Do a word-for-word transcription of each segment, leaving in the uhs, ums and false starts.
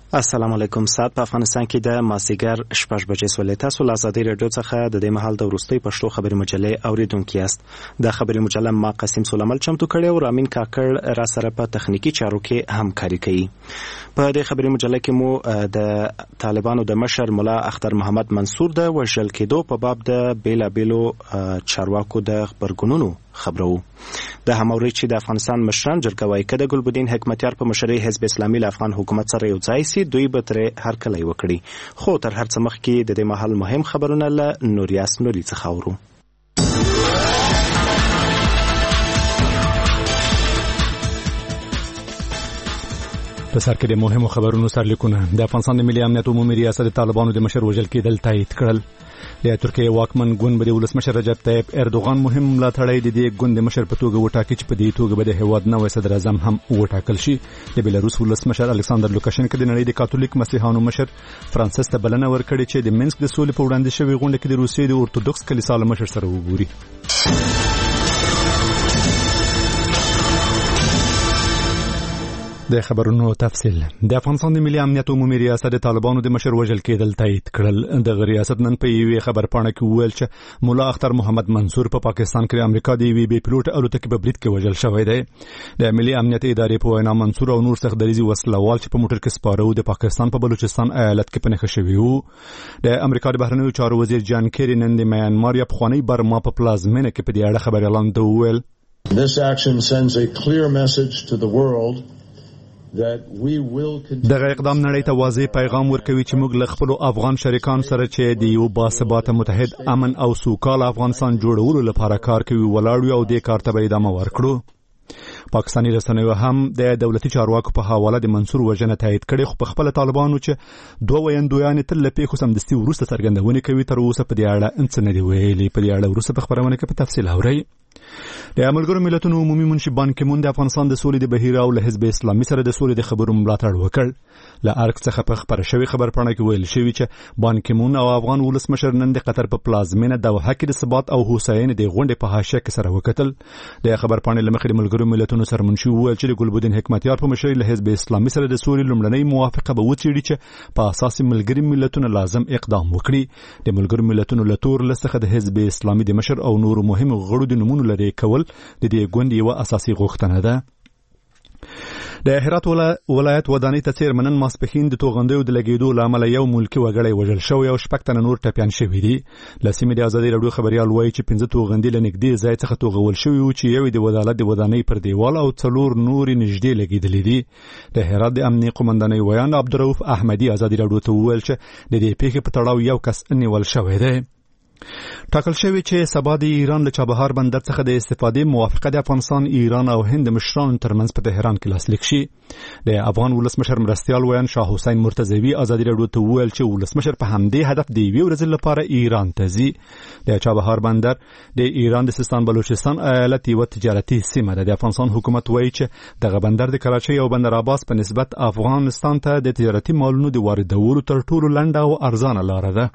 السلام علیکم. ساعت په افغانستان کې د مازدیګر شپږ بجې سولې. تاسو له ازادي راډیو څخه د دې مهال د وروستۍ پښتو خبري مجلې اوریدونکي یاست. د خبري مجله ما قاسم سولمل چمتو کړی او رامین کاکړ را سره په تخنیکی چارو کې همکاري کوي. په دې خبري مجله کې مو د طالبانو د مشر مولا اختر محمد منصور د وژل کېدو په باب د بیلابیلو چارواکو د خبرګونونو خبرو. د هماوري چې د افغانستان مشران جرګه وایي کده ګلبدین حکمتیار په مشرۍ حزب اسلامي له افغان حکومت سره یو ځای سي، دوی به ترې هرکلی وکړي. خو تر هر څه مخکې د دې مهال مهم خبرونه له نوریاس نوري څخه اورو. په سر کې د مهمو خبرونو سرلیکونه. د افغانستان د ملي امنیت عمومي ریاست د طالبانو د مشر وژل کېدل تایید کړل. د ترکیې واکمن ګوند به د ولسمشر رجب طیب اردوغان مهم ملاتړی د دې ګوند د مشر په توګه وټاکي چې په دې توګه به د هیواد نوی صدر اعظم هم وټاکل شي. د بیلاروس ولسمشر الکساندر لوکاشنکو د نړۍ د کاتولیک مسیحیانو مشر فرانسیس ته بلنه ورکړې چې د منسک د سولې په وړاندې شوې غونډه کې د روسیې د اورتودوکس کلیسا له مشر سره وګوري. د خبرونو تفصیل. د افغانستان د ملي امنیت عمومي ریاست د طالبانو د مشر وژل کېدل تایید کړل. د ریاست نن په یوې خبرپاڼه کې وویل چې مولا اختر محمد منصور په پا پاکستان کې امریکا د یوې بې پیلوټ الوتکې په برید کې وژل شوی دی. د ملي امنیت ادارې په وینا منصور او نور سخت دریزي وسلوال چې په موټر کې سپاره و د پاکستان په بلوچستان ایالت کې پنهخه شوي وو. د امریکا د بهرنیو چارو وزیر جان کیری نن د میانمار یا پخوانی برما په پلازمینه کې په دې اړه خبري اعلان وکړ. This action sends a clear message to the world. دغه اقدام نړۍ ته واضح پیغام ورکوي چې موږ له خپل افغان شریکانو سره چې د یو باثباته متحد امن او سوکاله افغانستان جوړولو لپاره کار کوي ولاړ او دې کار ته به ادامه ورکړو. پاکستاني رسنیو هم د دولتي چارواکو په حواله د منصور وژنه تایید کړي، خو په خپل طالبانو چې دوه ویندویان تل له پیښو سمدستي وروسته څرګندونه کوي تر اوسه په دې اړه هیڅ نه دی ویلي. په دې اړه وروسته په خبرونه کې په تفصیل اورئ. د ملګرو ملتونو عمومي منشي بان کی مون د افغانستان د سولې د بهیر او له حزب اسلامي سره د سولې د خبرو ملاتړ وکړ. له ارګ څخه په خبره شوی خبرپاڼه کې ویل شوی چې بان کی مون او افغان ولسمشر نن د قطر په پلازمینه دوحه کې د ثبات او هوساینې د غونډې په حاشیه کې سره وکتل. د خبرپاڼې لمخې د ملګرو ملتونو سره منشي ویل چې د ګلبدین حکمتیار په مشرۍ له حزب اسلامي سره د سولې لومړنۍ موافقه به وڅېړي چې په اساس ملګري ملتونو لازم اقدام وکړي. د ملګرو ملتونو له تور لسته د حزب اسلامي د مشر او نور مهم غړو د نمونه لري کول د دې ګوند یو اساسي غوښتنه ده. د هرات ولایت ودانۍ ته څیرمنن ماسپښین د توغندیو د لګیدو له امله یو ملکي وګړی وژل شوی او شپږ تنه نور ټپیان شوي دي. له سیمې د ازادي راډیو خبریال وایي چې پنځه توغندي له نږدې ځای څخه توغول شوي وو چې یو د عدالت د ودانۍ پر دیوال او څلور نورې نږدې لګېدلې دي. د هرات د امنیي قومندانۍ ویان عبدالرؤف احمدي ازادي راډیو ته وویل چې د دې پیښې په تړاو یو کس نیول شوی دی. ټاکل شوی چې سبا د ایران له چابهار بندر څخه د استفادې موافقه د افغانستان، ایران او هند مشرانو ترمنځ په تهران کې لاسلیک شي. د افغان ولسمشر مرستیال ویان شاه حسین مرتضوی ازادي راډیو ته وویل چې ولسمشر په همدې هدف د یوې ورځې لپاره ایران ته ځي. د چابهار بندر د ایران د سیستان بلوچستان ایالت یوه تجارتي سیمه ده. د افغانستان حکومت وایي چې دغه بندر د کراچۍ او بندر عباس په نسبت افغانستان ته د تجارتي مالونو د واردولو تر ټولو لنډه او ارزانه لاره ده.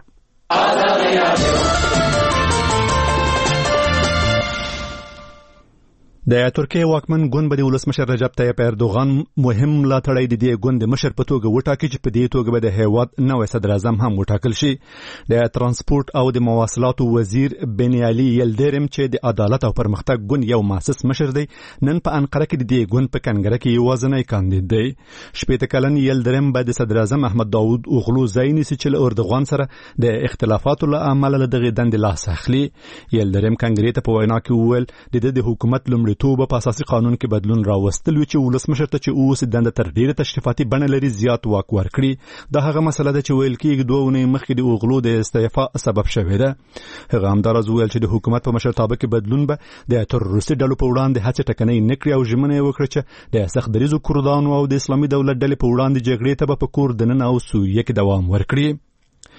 د ترکیې واکمن ګوند به د ولسمشر رجب طیب اردوغان مهم ملاتړی د دې ګوند د مشر په توګه وټاکي چې په دې توګه به د هیواد نوی صدر اعظم هم وټاکل شي. د ترانسپورت او د مواصلاتو وزیر بني علي یلدرم چې د عدالت او پرمختګ ګوند یو مؤسس مشر دی نن په انقره کې د دې ګوند په کنګره کې یوازینی کاندید دی. شپېته کلن یلدرم به د صدر اعظم احمد داود اوغلو ځای نیسي چې له اردوغان سره د اختلافاتو له امله له دغې دندې لاس اخلي. یلدرم کنګرې ته په وینا کې وویل د د حکومت لومړی توبه په اساسي قانون کې بدلون راوستل و چې ولسمشر ته چې اوس دنده تر ډیره تشریفاتي بڼه لري زیات واک ورکړي. دا هغه مسله ده چې ویل کېږي دوه ونې مخکې د اوغلو د استعفا سبب شوې ده. هغه همداراز ویل چې د حکومت په مشرتابه کې بدلون به د تروریستي ډلو په وړاندې هڅې ټکنۍ نه کړي او ژمنه یې وکړه چې د سخت دریځو کردانو او د اسلامي دولت ډلې په وړاندې جګړې ته به په کور دننه او سوریه کې دوام ورکړي.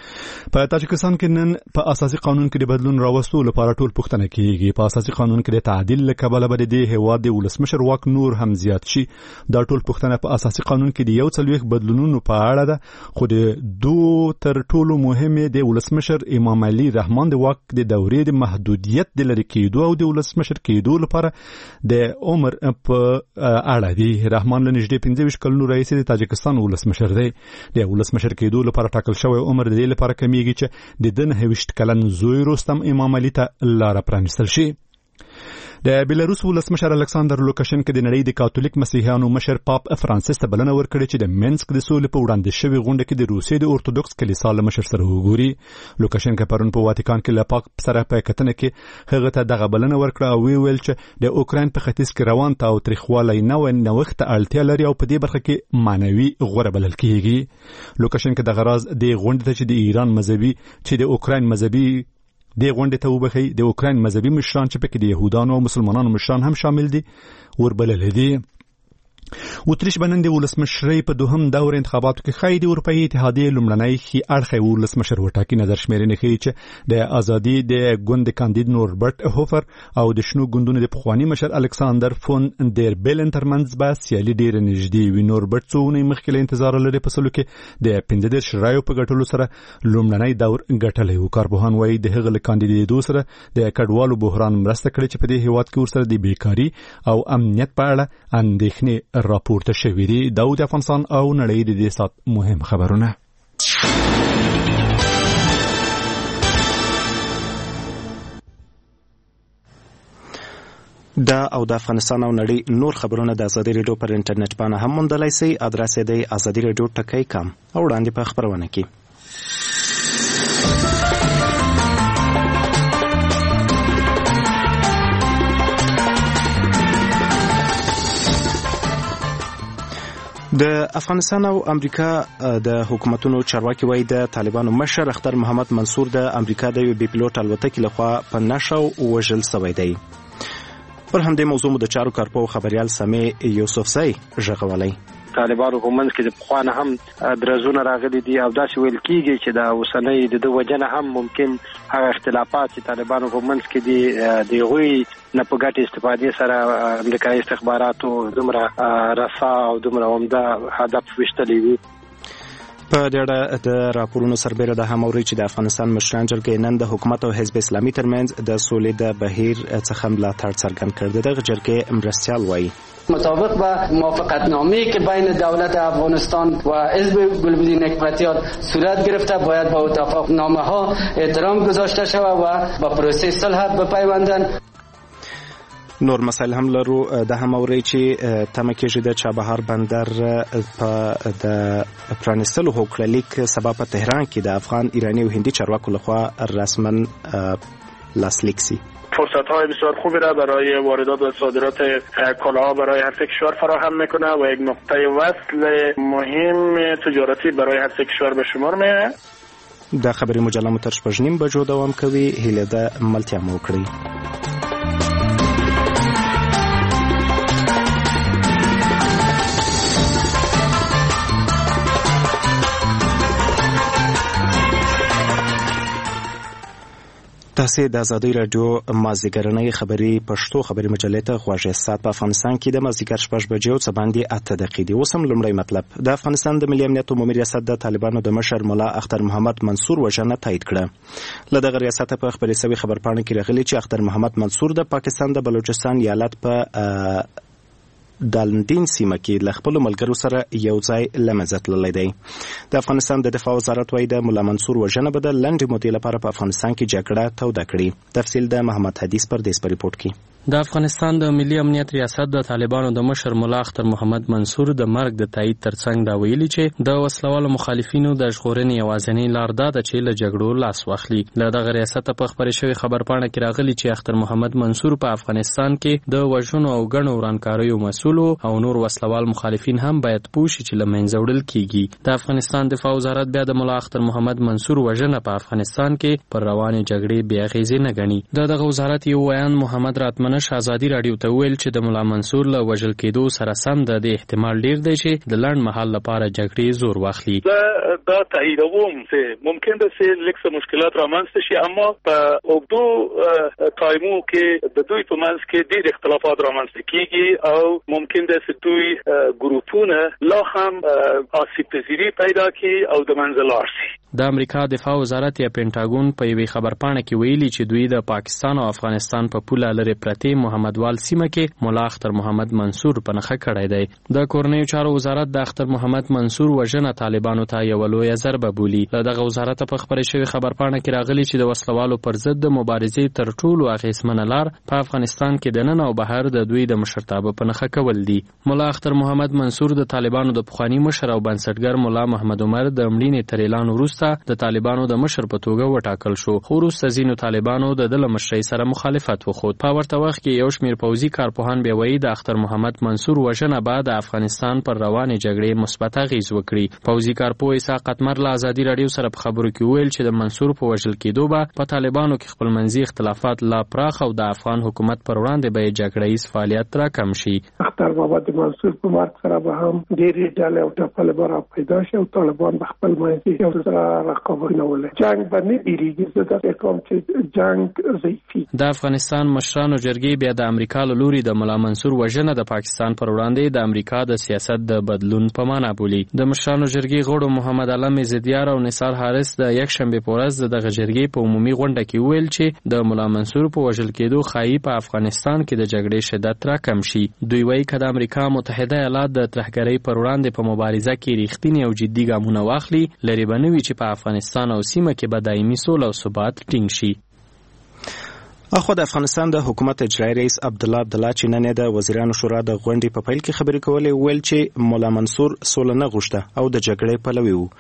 په تاجکستان کې نن په اساسي قانون کې د بدلون راوستو لپاره ټول پوښتنه کیږي. په اساسي قانون کې د تعدیل له کبله به د هیواد د ولسمشر واک نور هم زیات شي. دا ټول پوښتنه په اساسي قانون کې د یو څلوېښت بدلونونو په اړه ده، خو د دوه تر ټولو مهمه د ولسمشر امام علي رحمان د واک د دورې د محدودیت د لري کېدو او د ولسمشر کېدو لپاره د عمر په اړه دی. رحمان له نږدې پنځه ویشت کلونو راهیسې د تاجکستان ولسمشر دی. د ولسمشر کېدو لپاره ټاکل شوی عمر د دې لپاره کمیږي چې د ده نهه ویشت کلن زوی رستم امام علي ته لاره پرانیستل شي. د بیلاروس ولسمشر الکساندر لوکاشنکو د نړۍ د کاتولیک مسیحیانو مشر پاپ فرانسیس ته بلنه ورکړې چې د منسک د سولې په وړاندې شوې غونډه کې د روسیې د اورتودوکس کلیسا له مشر سره وګوري. لوکاشنکو پرون په واتیکان کې له پاپ سره په کتنه کې هغه ته دغه بلنه ورکړه او ویل چې د اوکراین په ختیځ کې روان تاوتریخوالی نو نوښت ته اړتیا لري او په دې برخه کې معنوي غوره بلل کیږي. لوکاشنکو دغه راز د غونډې ته چې د ایران مذهبي چې د اوکراین مذهبي د غونډې ته وبخي د اوکراین مذهبي مشران چې پکې د يهودانو او مسلمانانو مشران هم شامل دي وربلل دي. اتریش بنن د ولسمشرۍ په دوهم دور انتخاباتو کې خای د اروپאי اتحادیې لومړنی خي اړخ ولسمشر وټاکي نظر شمیرنې ښیي چې د ازادي د ګوند کاندید نوربرت هوفر او د شنو ګوندونو د پخوانی مشر الکساندر فون دیر بیلن ترمنځ به سیالي ډیره نږدې وي. نوربرت څونه مخکې له انتظار لري په سلو کې د پنځه دېرش رایو په ګټلو سره لومړنی دور ګټلی و. کارپوهان وایي د هغه له کاندیدېدو سره د کډوالو بحران مرسته کړې چې په دې هیواد کې ورسره د بیکاري او امنیت په اړه اندېښنې راپورته شوې دي. داود افغانستان او نړۍ د دې سات مهم خبرونه. دا او د افغانستان او نړۍ نور خبرونه د ازادي رادیو پر انټرنیټ باندې هم موندلای شئ. ادرس یې دی ازادي رادیو ټکی کام او وړاندې په خبرونه کې. د افغانستان او امریکا د حکومتونو چارواکي وایي د طالبانو مشر اختر محمد منصور د امریکا د یو بي پلوټ الوتکې لخوا په نشو وژل شوی دی. پر همدې موضوع مو د چارو کارپو خبريال سامي یوسفزی ژغورلی. طالبانو په منځ کې د پخوانه هم درزونه راغلي دي او داسې ویل کېږي چې د اوسنۍ د دوه وجنه هم ممکن هغه اختلافات چې طالبانو په منځ کې دي د هغوی نه په ګټې استفادې سره امریکایي استخباراتو دومره رسا او دومره عمده هدف ویشتلی وي. په دې اړه د راپورونو سربېره د هم اوري چې د افغانستان مشران جرګې نن د حکومت او حزب اسلامي ترمنځ د سولې د بهیر څخه ملاتړ څرګند کړ. دغه جرګې مرستیال وایي مطابق با موافقتنامه‌ای که بین دولت افغانستان و حزب گلبدین حکمتیار صورت گرفته باید با اتفاقنامه ها احترام گذاشته شود و با پروسه صلح بپیوندند. نور مسائل هم لرو. د هم اوري چې تمه کېږي د چابهار بندر په د پرانستلو هوکړلیک سبب په تهران کې د افغان ایرانی او هندي چارواکو لخوا رسما لاسلیک شي. فرصت‌های بسیار خوبی را برای واردات و صادرات کالاها برای هر سه کشور فراهم میکنه و یک نقطه وصل مهم تجارتی برای هر سه کشور به شمار میآید. د خبري مجله مو تر شپږ نیم بجو دوام کوي. هیله ده ملتیا مو کړی. تاسو د ازادي رادیو مازیګرنۍ خبري پښتو خبري مجلې ته غواړئ. سات په افغانستان کې د مازیګر شپږ بجې او څه باندې اته دقیقې دي. اوس هم لومړی مطلب. د افغانستان د ملي امنیت عمومي ریاست د طالبانو د مشر مولا اختر محمد منصور وژنه تایید کړه. له دغه ریاست په خبري سوي خبرپاڼه کې راغلي چې اختر محمد منصور د پاکستان د بلوچستان ایالت په دالندین سیمه کې له خپل ملګرو سره یو ځای لمزه تللی دی. د افغانستان د دفاع وزارت وايي د مولا منصور وژنه به د لنډې مودې لپاره په افغانستان کې جګړه توده کړي. تفصیل د محمد حدیث پردیس په ریپورت کې. د افغانستان د ملي امنیت ریاست د طالبانو د مشر مولا اختر محمد منصور د مرګ د تایید ترڅنګ دا ویلي چې د وسلوالو مخالفینو د ژغورنې یوازینۍ لار دا ده چې له جګړو لاس واخلي. له دغه ریاست په خبرې شوې خبرپاڼه کې راغلي چې اختر محمد منصور په افغانستان کې د وژنو او ګڼو ورانکاریو مسؤل او نور وسلوال مخالفین هم باید پوه شي چې له منځه وړل کیږي. د افغانستان دفاع وزارت بیا د مولا اختر محمد منصور وژنه په افغانستان کې پر روانې جګړې بې اغېزې نه ګڼي. د دغه وزارت یو ویان محمد راتمن دانش ازادي رادیو ته ویل چې د ملا منصور له وژل کېدو سره سم د احتمال ډیر دی چې د لړن محل لپاره جګړې زور واخلي. دا تاییدوم چې ممکن ده چې لکه مشکلات رامنځته شي، اما په اوږدو ټایمو کې د دوی په منځ کې ډېر اختلافات رامنځته کیږي او ممکن ده چې دوی ګروپونه لا هم آسیب پذیری پیدا کړي او د منځ لاړ شي. د امریکا دفاع وزارت یا پینټاګون په یوې خبرپاڼه کې ویلي چې دوی د پاکستان او افغانستان په پوله لري پرتې محمدوال سیمه کې مولا اختر محمد منصور په نخښه کړی دی. د کورنیو چارو وزارت د اختر محمد منصور وژنه طالبانو ته یو لویه ضربه بولي. له دغه وزارت په خبرې شوې خبرپاڼه کې راغلي چې د وسلوالو پر ضد د مبارزې تر ټولو اغیزمنه لار په افغانستان کې د نن او بهر د دوی د مشرتابه په نخښه کول دي. مولا اختر محمد منصور د طالبانو د پخوانی مشر او بنسټګر مولا محمد عمر د مړینې تر اعلان وروسته د طالبانو د مشر په توګه وټاکل شو، خو وروسته ځینو طالبانو د ده له مشرۍ سره مخالفت وښود. په ورته وخت کې یو شمېر پوځي کارپوهان بیا وایي د اختر محمد منصور وژنه به د افغانستان پر روانې جګړې مثبت اغېز وکړي. پوځي کارپوه اسحاق قطمر له ازادي راډیو سره په خبرو کې وویل چې د منصور په وژل کېدو به په طالبانو کې خپلمنځي اختلافات لا پراخ او د افغان حکومت پر وړاندې به یې جګړهیز فعالیت راکم شي. اختر محمد منصور په مرګ سره به هم ډېرې ډلې او ټپلې به راپیدا شي او طالبان به خپلمنځي یو سره رقابت جنگ باندې بیریږي. زه دا کوم چې جنگ ضعیفي. د افغانستان مشرانو جرګې بیا د امریکا له لوري د مولا منصور وژنه د پاکستان پر وړاندې د امریکا د سیاست د بدلون په معنا بولي. د مشرانو جرګې غړو محمد علم عزتیار او نثار حارث د یک شنبه په ورځ دغه جرګې په عمومي غونډه کې ویل چې د مولا منصور په وژل کېدو خایي په افغانستان کې د جګړې شدت راکم شي. دوی وایي که د امریکا متحده ایالات د ترهګرۍ پر وړاندې په مبارزه کې ریښتینی او جدي ګامونه واخلي، لرې به نه وي چې په افغانستان او سیمه کې به دایمي سوله او ثبات ټینګ شي. اخو د افغانستان د حکومت اجرایي رئیس عبدالله عبدالله چې نن د وزیرانو شورا د غونډې په پیل کې خبرې کولې، ویل چې مولا منصور سوله نه غوښته او د جګړې پلوی و.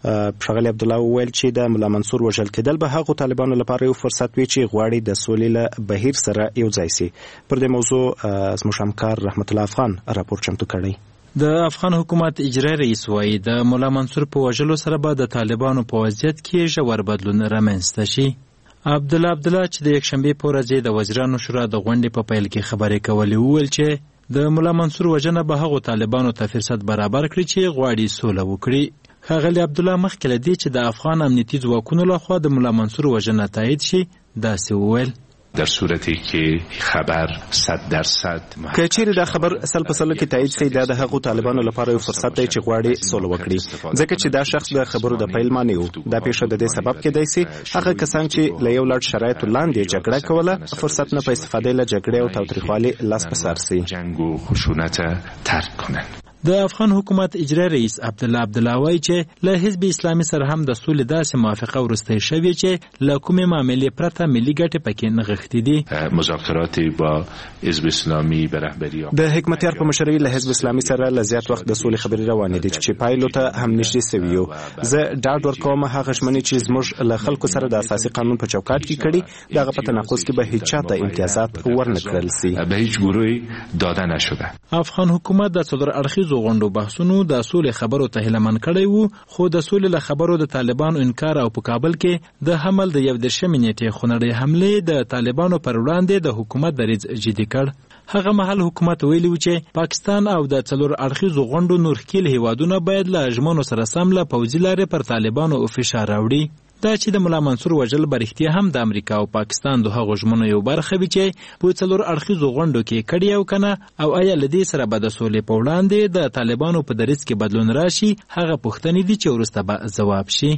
ښاغلي عبدالله وویل چې د مولا منصور وژل کېدل به هغو طالبانو لپاره یو فرصت وي چې غواړي د سولې له بهیر سره یو ځای سي. پر دې موضوع زموږ همکار رحمت الله افغان راپور چمتو کړی. د افغان حکومت اجرایي رئیس وایي د مولا منصور په وژلو سره به د طالبانو په وضعیت کې ژور بدلون رامنځته شي. عبدالله عبدالله چې د یکشنبې په ورځ د وزیرانو شورا د غونډې په پیل کې خبرې کولې وویل چې د مولا منصور وژنه به هغو طالبانو ته فرصت برابر کړي چې غواړي سوله وکړي. ښاغلي عبدالله مخکې له دې چې د افغان امنیتي ځواکونو لخوا د مولا منصور وژنه تایید شي داسې وویل: در صورتی که خبر صد درصد که چیرې دا خبر سل په سلو کې تایید شي، دا د هغو طالبانو لپاره یو فرصت دی چې غواړي سوله وکړي، ځکه چې دا شخص د خبرو د پیل معنی و. دا پیښه د دې سبب کېدای شي هغه کسان چې له یو لړ شرایطو لاندې جګړه کوله فرصت نه په استفادې له جګړې او تاوتریخوالي لاس په سر سي. جنگ و خشونت ترک کنن. د افغان حکومت اجرایي رئیس عبدالله عبدالله وایي چې له حزب اسلامي سره هم د سولې داسې موافقه وروسته شوې چې له کومې معاملې پرته ملي ګټې پکې نغښتې دي. مذاکرات با حزب اسلامي به رهبری د حکمتیار په مشرۍ له حزب اسلامي سره له زیات وخت د سولې خبرې روانې دي چې پایلو ته هم نږدې سوي یو. زه ډاډ ورکوم هغه ژمنې چې زموږ له خلکو سره د اساسي قانون په چوکاټ کې کړي دغه په تناقض کې به هیڅ چاته امتیازات ورنه کړل سي، به هیڅ ګروهی داده نشده. افغان حکومت د څلور اړخیزو غونډو بحثونو د سولې خبرو ته هیله مند کړی وو، خو د سولې له خبرو د طالبانو انکار او په کابل کې د حمل د یو دېرشمې نیټې خونړۍ حملې د طالبانو پر وړاندې د حکومت دریځ جدي کړ. هغه مهال حکومت ویلي و چې پاکستان او د څلور اړخیزو غونډو نور ښکېل هیوادونه باید له ژمنو سره سم له پوځي لارې پر طالبانو فشار راوړي. دا چې د مولا منصور وژل به رښتیا هم د امریکا او پاکستان د هغو ژمنو یو برخه وي چې په څلور اړخیزو غونډو کې کړي او کنه، او آیا له دې سره به د سولې په وړاندې د طالبانو په دریځ کې بدلون راشي، هغه پوښتنې دي چې وروسته به ځواب شي.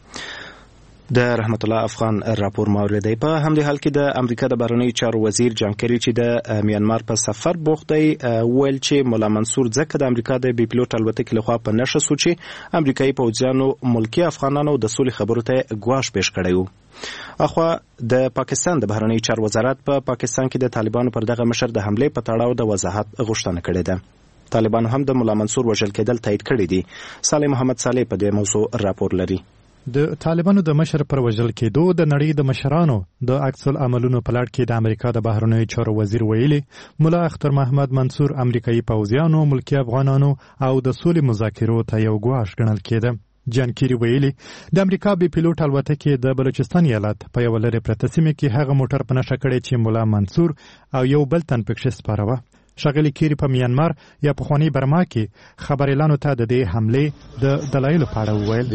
د رحمت الله افغان راپور موریدي. په همدې حال کې د امریکا د بهرنیو چارو وزیر جان کری چې د میانمار په سفر بوخت دی ویل چې مولا منصور ځکه د امریکا د بي پلوټ الوتکې لخوا په نشه سو چې امریکایي پوځیانو ملکی افغانانو د سولې خبرو ته ګواښ پیش کړی و. اخوا د پاکستان د بهرنیو چارو وزارت په پا پاکستان کې د طالبانو پر دغه مشر د حملې په تړاو د وضاحت غوښتنه کړې ده. طالبانو هم د مولا منصور وژل کېدل تایید کړی دي. صالح محمد صالح په دې موضوع راپور لري. د طالبانو د مشر پر وژل کېدو د نړۍ د مشرانو د عکس العملونو په لړ کې د امریکا د بهرنیو چارو وزیر ویلي مولا اختر محمد منصور امریکایي پوځیانو ملکی افغانانو او د سولې مذاکرو ته یو ګواښ ګڼل کېده. جان کیری ویلي د امریکا بي پیلوټ الوتکې د بلوچستان ایالت په یو لرې پرته سیمه کې هغه موټر په نښه کړی چې مولا منصور او یو بل تن پکښې سپاره وه. ښاغلي کیری په میانمار یا پخواني برما کې خبریالانو ته د دې حملې د دلایلو په اړه وویل.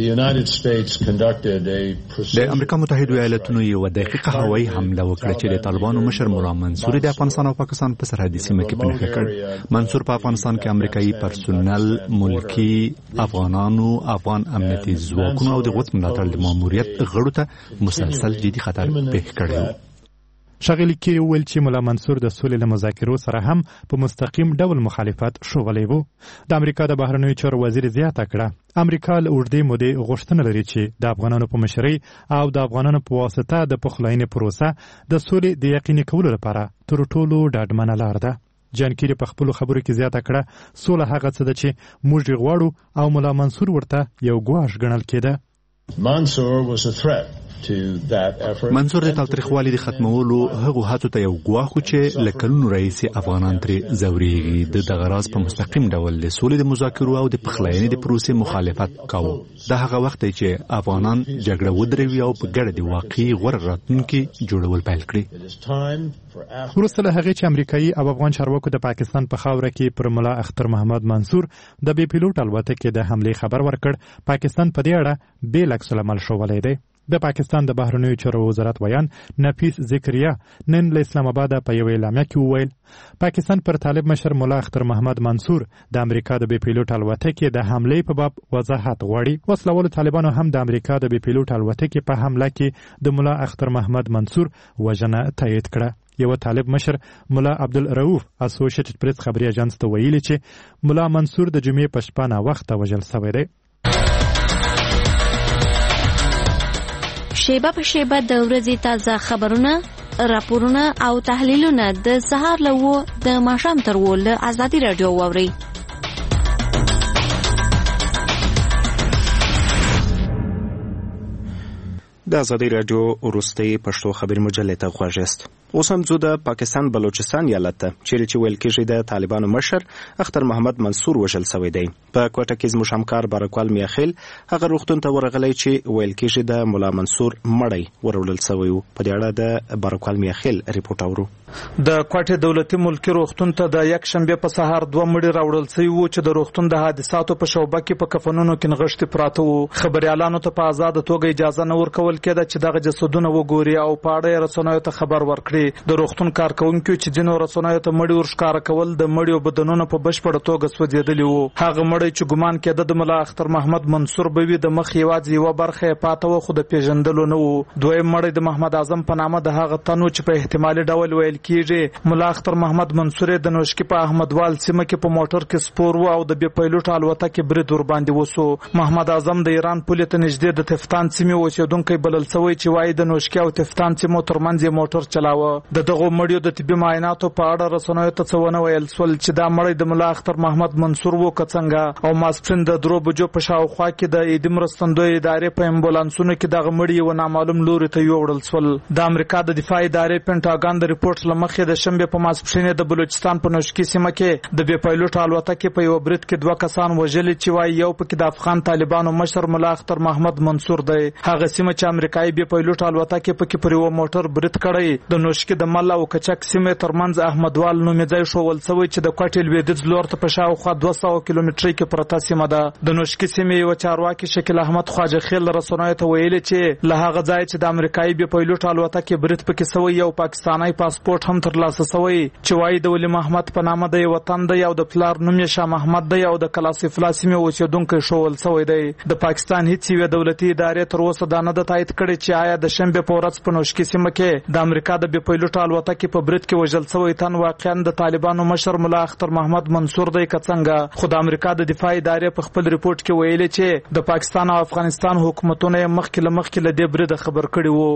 د امریکا متحده ایالاتونو یو دقیقه هوایي حمله وکړه چې د طالبانو مشر مولا منصور د افغانستان او پاکستان په سرحدي سیمه کې په نښه کړ. منصور په افغانستان کې امریکایي پرسونل، ملکی افغانانو، افغان امنیتي ځواکونو او د قوت ملاتړ د ماموریت غړو ته مسلسل جدي خطر پیښ کړی و. ښاغلي کیری وویل چې مولا منصور د سولې له مذاکرو سره هم په مستقیم ډول مخالفت ښوولی و. د امریکا د بهرنیو چارو وزیر زیاته کړه امریکا له اوږدې مودې غوښتنه لري چې د افغانانو په مشرۍ او د افغانانو په واسطه د پخلاینې پروسه د سولې د یقیني کولو لپاره تر ټولو ډاډمنه لار ده. جان کیری په خپلو خبرو کې زیاته کړه سوله هغه څه ده چې موږ یې غواړو او مولا منصور ورته یو ګواښ ګڼل کېده. منصور د تاوتریخوالي د ختمولو هغو هڅو ته یو ګواښ و چې له کلونو راهیسې افغانان ترې ځورېږي. د دغه راز په مستقیم ډول د سولې د مذاکرو او د پخلاینې د پروسې مخالفت کاوه. دا هغه وخت دی چې افغانان جګړه ودروي او په ګډه د واقعي غوره راتلونکي جوړول پیل کړي. وروسته له هغې چې امریکایي او افغان چارواکو د پاکستان په خاوره کې پر ملا اختر محمد منصور د بې پیلوټ الوتکې د حملې خبر ورکړ، پاکستان په دې اړه بېل عکس العمل ښوولی دی. د پاکستان د بهرنیو چارو وزارت ویان نفیس ذکریا نن له اسلام آباد په یو اعلامیه کې وویل پاکستان پر طالب مشر مولا اختر محمد منصور د امریکا د بې پیلوټ الوتکې د حملې په باب وضاحت غواړي. وسلوالو طالبانو هم د امریکا د بې پیلوټ الوتکې په حمله کې د مولا اختر محمد منصور وژنه تایید کړه. یو طالب مشر مولا عبدالرؤف اسوسییټډ پریس خبري اژانس ته ویلي چې مولا منصور د جمعې په شپه ناوخته وژل شوی دی. شیبه په شیبه د ورځې تازه خبرونه، راپورونه او تحلیلونه د سهار له وو د ماښام تر وو له ازادي راډیو واورئ. د ازادي راډیو وروستۍ پښتو خبري مجلې ته غوږ یاست. اوس هم ځو د پاکستان بلوچستان ایالت ته چیرې چې ویل کېږي د طالبانو مشر اختر محمد منصور وژل شوی دی. په کوټه کې زموږ همکار بارکوال میاخیل هغه روغتون ته ورغلی چې ویل کېږي د مولا منصور مړی وروړل شوی و. په دې اړه د بارکوال میاخیل ریپورټ اورو. د کوټه دولتي ملکی روغتون ته د یک شنبه په سهار دوه مړي راوړل شوی وو چې د روغتون د حادثاتو په شوبه کې په کفنونو کې نغښتي پراته وو. خبريالانو ته په آزاد توګه اجازه نه ورکول کېده چې دغه جسدونه وګوري او په اړه رسنیو ته خبر ورکړي. د روغتون کارکونکو چې ځینو رسنیو ته مړي ورښکاره کول د مړیو بدنونو په بشپړه توګه سوځېدلي وو. هغه مړی چې ګمان کېده د مولا اختر محمد منصور به وي د مخ یوازې یوه برخه یې پاته وه خو د پیژندلو نه وو. دویم مړی د محمد اعظم په نامه د هغه تن و چې په احتمالي ډول ویل کېږي مولا اختر محمد منصور د نوشکي په احمدوال سیمه کې په موټر کې سپور و او د بې پیلوټ الوتکې برید ورباندې وسو. محمد اعظم د ایران پولې ته نږدې د تفتان سیمې اوسېدونکی بلل شوی چې وایي د نوشکي او تفتان سیمو ترمنځ یې موټر چلاوه. د دغو مړیو د طبي معایناتو په اړه رسنیو ته څه ونه ویل سول چې دا مړی د مولا اختر محمد منصور و که څنګه. او ماسپښین د درو بجو په شاوخوا کې د عیدي مرستندوی ادارې په امبولانسونو کې دغه مړي یو نامعلوم لوري ته یوړل سول. د امریکا د دفاع ادارې پینټاګان د ریپورت له مخې د شنبه په ماسپښین د بلوچستان په نوشکي سیمه کې د بې پیلوټ الوتکې په یو برید کې دوه کسان وژلي چې وایي یو پکې د افغان طالبانو مشر مولا اختر محمد منصور دی. هغه سیمه چې امریکایي بې پیلوټ الوتکې پکې پر یو موټر برید کړی د نوشکي د مل او کچک سیمه ترمنځ احمدوال نومي ځای شوول شوی چې د کوټې لویدیځ لور ته په شاوخوا دوه سوه کیلومترۍ کې پرته سیمه ده. د نوشکي سیمې یو چارواکي شکیل احمد خواجه خیل رسنیو ته ویلي چې له هغه ځای چې د امریکایي بې پیلوټ الوتکې برید پکې شوی یو پاکستاني پاسپورت هم ترلاسه شوی چې وایي د ولی محمد په نامه د وطن دی او د پلار نوم یې شاه محمد دی او د کلاسفلا سیمې اوسېدونکی شوول شوی دی. د پاکستان هیڅ یوې دولتي ادارې تر اوسه دا نه ده تایید کړې چې آیا د شنبې په ورځ په نوشکي سیمه کې د امریکا د بې پیلوټ الوتکې په برید کې وژل شوی تن واقعا د طالبانو مشر مولا اختر محمد منصور دی که څنګه. خو د امریکا د دفاع ادارې په خپل ریپورت کې ویلي چې د پاکستان او افغانستان حکومتونه مخکې له مخکې له دې برید خبر کړي وو.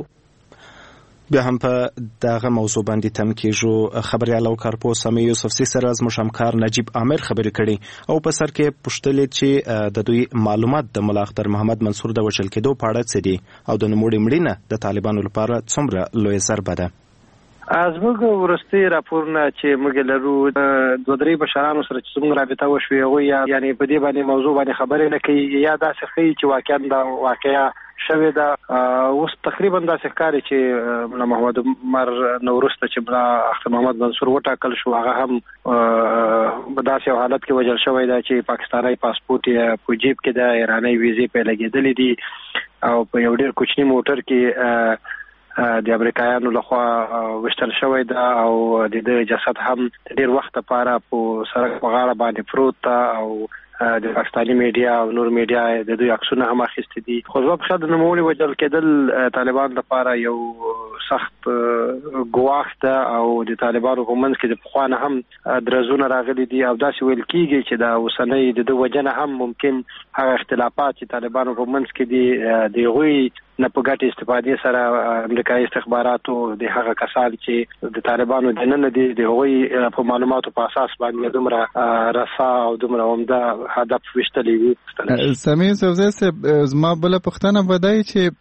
بیا هم په دغه موضوع باندې تم کېږو. خبريال او کارپوه سامي یوسفزي سره زموږ همکار نجیب عامر خبرې کړي او په سر کې پوښتلې چې د دوی معلومات د مولا اختر محمد منصور د وژل کېدو په اړه څه دي او د نوموړي مړینه د طالبانو لپاره څومره لویه ضربه ده. زموږ ورستي راپورونه چې موږ لرو دوه درې بشرانو سره چې موږ رابطه وشوي هغوی یعنی په دې باندې موضوع باندې خبرې نه کوي یا داسې ښیي چې واقعا دا واقعیا شوې ده. اوس تقریبا داسې ښکاري چې ملا محمد عمر نه وروسته چې ملا اختر محمد منصور وټاکل شو هغه هم په داسې یو حالت کې وژل شوی ده چې پاکستاني پاسپورت یې په جیب کې ده، ایراني ویزې پې لګېدلې دي او په یو ډېر کوچني موټر کې د امریکایانو لخوا وشتل شوی ده او د دې جسد هم ډېر وخت لپاره په سړک په غاړه باندې پروت ده او د پاکستاني میډیا او نور میډیا د دوی عکسونه هم اخیستي دي. خو زما په خیال د نوموړي وژل کېدل طالبان لپاره یو سخت ګواښ ده او د طالبانو په منځ کې د پخوا نه هم درزونه راغلي دي او داسې ویل کېږي چې د اوسنۍ د ده وجه هم ممکن هغه اختلافات چې طالبانو په منځ کې دي د هغوی نه په ګټې استفادې سره امریکایي استخباراتو د هغه کسان چې د طالبانو دننه دي د هغوی په معلوماتو په اساس باندې دومره رسا او دومره عمده هدف وشتلی وي. سمیر صاحب زما بله پوښتنه به دی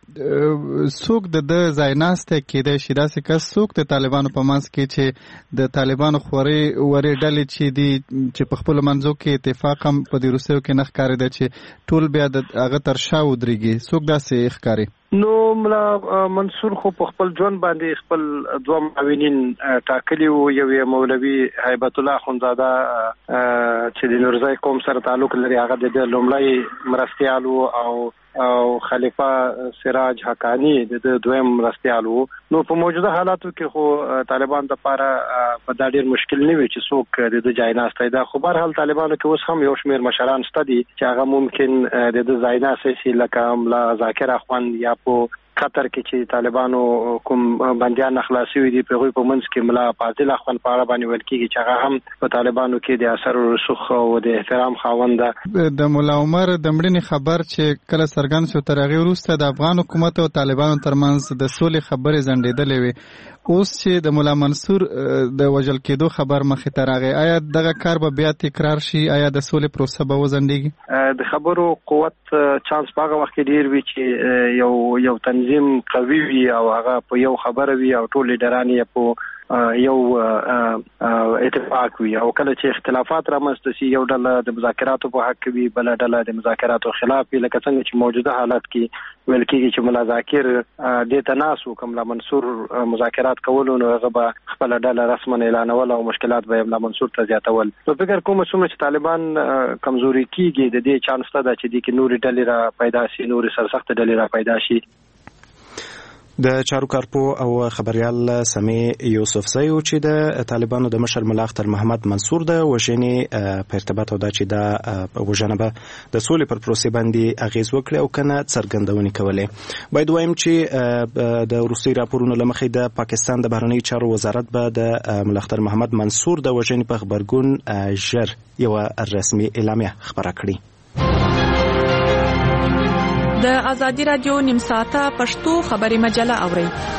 چې څوک د ده ځایناستی کېدی شي، داسې کس څوک د طالبانو په منځ کې چې د طالبانو خورې ورې ډلې چې دي چې په خپلو منځو کې اتفاق هم په دې روسیو کې نه ښکارېده چې ټول بیا د هغه تر شا ودرېږي، څوک داسې ښکاري؟ نو ملا منصور خو په خپل ژوند باندې خپل دوه معاونین ټاکلي وو، یو یې مولوي هیبت الله اخوندزاده چې د نورزای قوم سره تعلق لري هغه د لومړی مرستیال وو او او خلیفہ سراج حقانی د دویم مرستیال وو. نو په موجوده حالاتو کې خو طالبان د لپاره په دا ډېر مشکل نه وي چې څوک د د ځایناستی ده. خو به هر حال طالبانو کې اوس هم یو شمېر مشران شته دي چې هغه ممکن د د ځایناستی شي لکه ملا ذاکر اخوند یا په قطر کې چې طالبانو کوم بندیان خلاصي دي په هغوی په منځ کې ملا فاضل اخوند په اړه باندې ویل کېږي چې هغه هم په طالبانو کې د اثر و رسوخ او د احترام خاوند ده. د ملا عمر د مړینې خبر چې کله څرګند شو تر هغې وروسته د افغان حکومت او طالبانو ترمنځ د سولې خبرې ځنډېدلې وې. اوس چې د ملا منصور د وژل کېدو خبر مخې ته راغی، آیا دغه کار به بیا تکرار شي؟ آیا د سولې پروسه به وځنډېږي؟ د خبرو قوت چانس په هغه وخت کې ډېر وي چې یو یو تنظیم قوي وي او هغه په یو خبره وي او ټول لیډران یې په یو اتفاق وي او کله چې اختلافات رامنځته شي یو ډله د مذاکراتو په حق وي، بله ډله د مذاکراتو خلاف وي، لکه څنګه چې موجوده حالت کې ویل کېږي چې ملا ذاکر دې ته ناست و که ملا منصور مذاکرات کولو نو هغه به خپله ډله رسما اعلانول او مشکلات به ملا منصور ته زیاتول. نو فکر کوم څومره چې طالبان کمزوري کېږي د دې چانس شته ده چې دې کې نورې ډلې را پیدا شي، نورې سرسخته ډلې را پیدا شي. د چاروکارپو او خبريال سمي یوسفزی چې د طالبانو د مشر ملا اختر محمد منصور د وژنې په ارتباط او د چې د وژنه به د سولې پر پروسې باندې اغیز وکړي او کنه څرګندونې کولې. باید وایم چې د روسي راپورونو لمخې د پاکستان د بهرنی چارو وزارت به د ملا اختر محمد منصور د وژنې په خبرګون ژر یو رسمي اعلامیه خبره کړې. د ازادي رادیو نیم ساعته پښتو خبري مجله اورئ.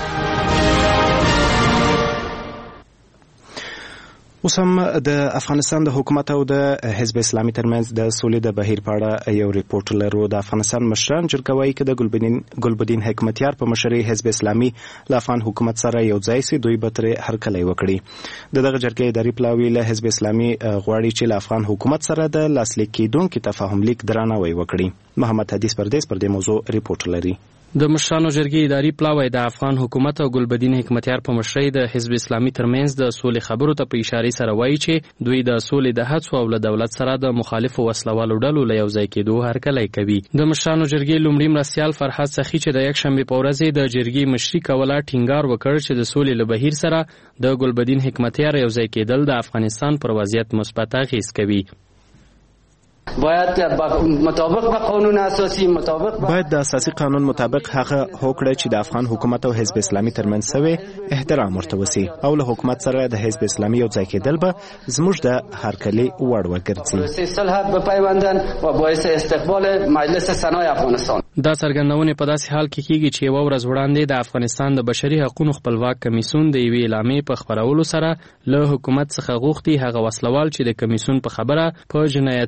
اوس هم د افغانستان د حکومت او د حزب اسلامي ترمنځ د سولې د بهیر په اړه یو ریپورت لرو. د افغانستان مشران جرګه وايي چې د ګلبدین ګلبدین حکمتیار په مشرۍ حزب اسلامي له افغان حکومت سره یو ځای سي دوی به ترې هرکلی وکړي. د دغه جرګې اداري پلاوي له حزب اسلامي غواړي چې له افغان حکومت سره د لاسلیک کېدونکي تفاهم لیک درناوی وکړي. محمد حدیث پردیس پر دې موضوع ریپورت لري. د مشرانو جرګې اداري پلاوی د افغان حکومت او ګلبدین حکمتیار په مشرۍ د حزب اسلامي ترمنځ د سولې خبرو ته په اشاره سره وایي چې دوی د سولې د هڅو او له دولت سره د مخالفو وسلوالو ډلو له یو ځای کېدو هرکلی کوي. د مشرانو جرګې لومړي مرستیال فرحت سخي چې د یکشنبې په ورځ د جرګې مشري کوله ټینګار وکړ چې د سولې له بهیر سره د ګلبدین حکمتیار یو ځای کېدل د افغانستان پر وضعیت مثبت اغیز کوي. باید مطابق با قانون اساسی مطابق باید د اساسي قانون مطابق هغه هوکړه چې د افغان حکومت او حزب اسلامي ترمنځ شوی احترام ورته وسی او له حکومت سره د حزب اسلامي یو ځای کېدل به زموږ د هرکلي وړ وګرځي. صلح به پیوندن و باعث استقبال مجلس سنای افغانستان. دا څرګندونې په داسې حال کې کیږي چې یو ورځ وړاندې د افغانستان د بشري حقوقو خپلواک کمیسیون د یوې اعلامیې په خبرولو سره له حکومت څخه غوښتي هغه وسلوال چې د کمیسیون په خبره په جنایتونو او د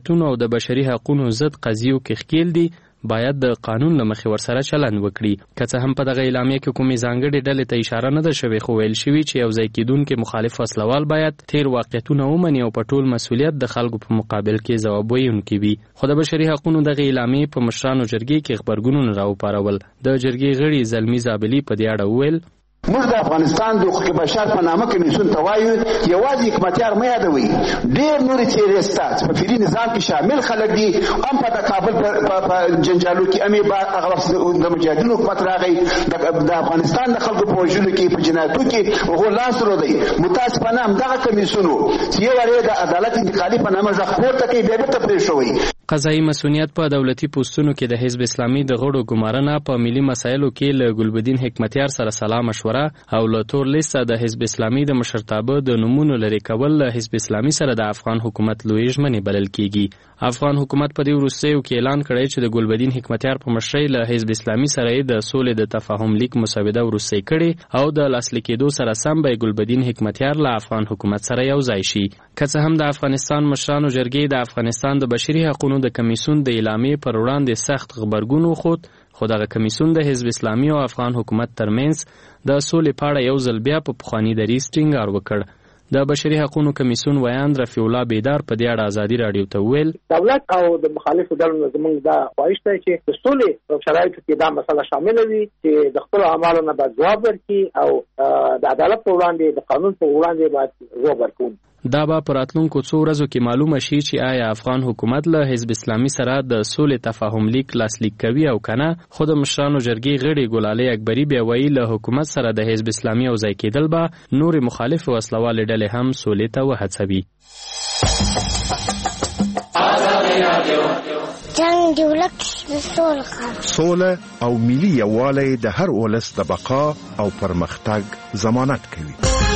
د بشري حقوقو ضد قضیو کې ښکیل دي باید د قانون له مخې ورسره چلند وکړي. که څه هم په دغه اعلامیه کې کومې ځانګړې ډلې ته اشاره نه ده شوې، خو ویل شوي چې یو ځای کېدونکي مخالف وسلوال باید تیر واقعیتونه ومني او په ټول مسؤلیت د خلکو په مقابل کې ځواب ویونکي وي. خو د بشري حقوقو دغه اعلامیې په مشرانو جرګې کې خبرګونونه راوپارول. د جرګې غړي زلمي زابلي په دې اړه وویل موږ د افغانستان د حقوق بشر په نامه کمیسیون ته وایو یوازې حکمتیار مه یادوي، ډېر نورې څېرې سته په فعلي نظام کې شامل خلک دي. هم په د کابل په جنجالو کې امې هغه وخت د مجاهدینو حکومت راغی، د افغانستان د خلکو په وژلو کې په جنایتو کې هغو لاس درلودی. متاسفانه همدغه کمیسیون و چې یو وارې د عدالت انتقالي په نامه غږ پورته کوي، بیا بېرته پرېښوی. قضایي مسؤلیت په دولتي پوسټونو کې د حزب اسلامي د غړو ګمارنه په ملي مسایلو کې له ګلبدین حکمتیار سره سلا مشوره او له تور لیسته د حزب اسلامي د مشرتابه د نمونو لري کول له حزب اسلامي سره د افغان حکومت لوی ژمنې بلل کیږي. افغان حکومت په دې وروستیو کې اعلان کړی چې د ګلبدین حکمتیار په مشرۍ له حزب اسلامي سره د سولې د تفاهم لیک مسوده وروستۍ کړي او د لاسلیک کېدو سره سم به ګلبدین حکمتیار له افغان حکومت سره یو ځای شي. که څه هم د افغانستان مشرانو جرګې د افغانستان د بشري حقوقو د کمیسیون د اعلامیې پر وړاندې سخت غبرګون وښود، خو دغه کمیسیون د حزب اسلامي او افغان حکومت ترمنځ د سولې په اړه یو ځل بیا په پخواني دریځ ټینګار وکړ. د بشري حقوقو کمیسیون ویاند رفیع الله بیدار په دې اړه ازادي راډیو ته وویل دولت او د مخالفو ډلو زموږ دا خواهش دی چې د سولې په شرایطو کې دا مسله شامل وي چې د خپل اعمالو نه باید ځواب ورکړي او د عدالت په وړاندې د قانون په وړاندې باید ځواب ورکړي. دا به په راتلونکو څو ورځو کې معلومه شي چې آیا افغان حکومت له حزب اسلامي سره د سولې تفاهم لیک لاسلیک کوي او کنه. خو د مشرانو جرګې غړي ګلالۍ اکبري بیا وایي له حکومت سره د حزب اسلامي او ځای کېدل به نورې مخالف وسلوالې ډلې هم سولې ته وهڅوي. جنگ دی ولک سوله او ملي یووالی د هر ولس د بقا او پرمختګ ضمانت کوي.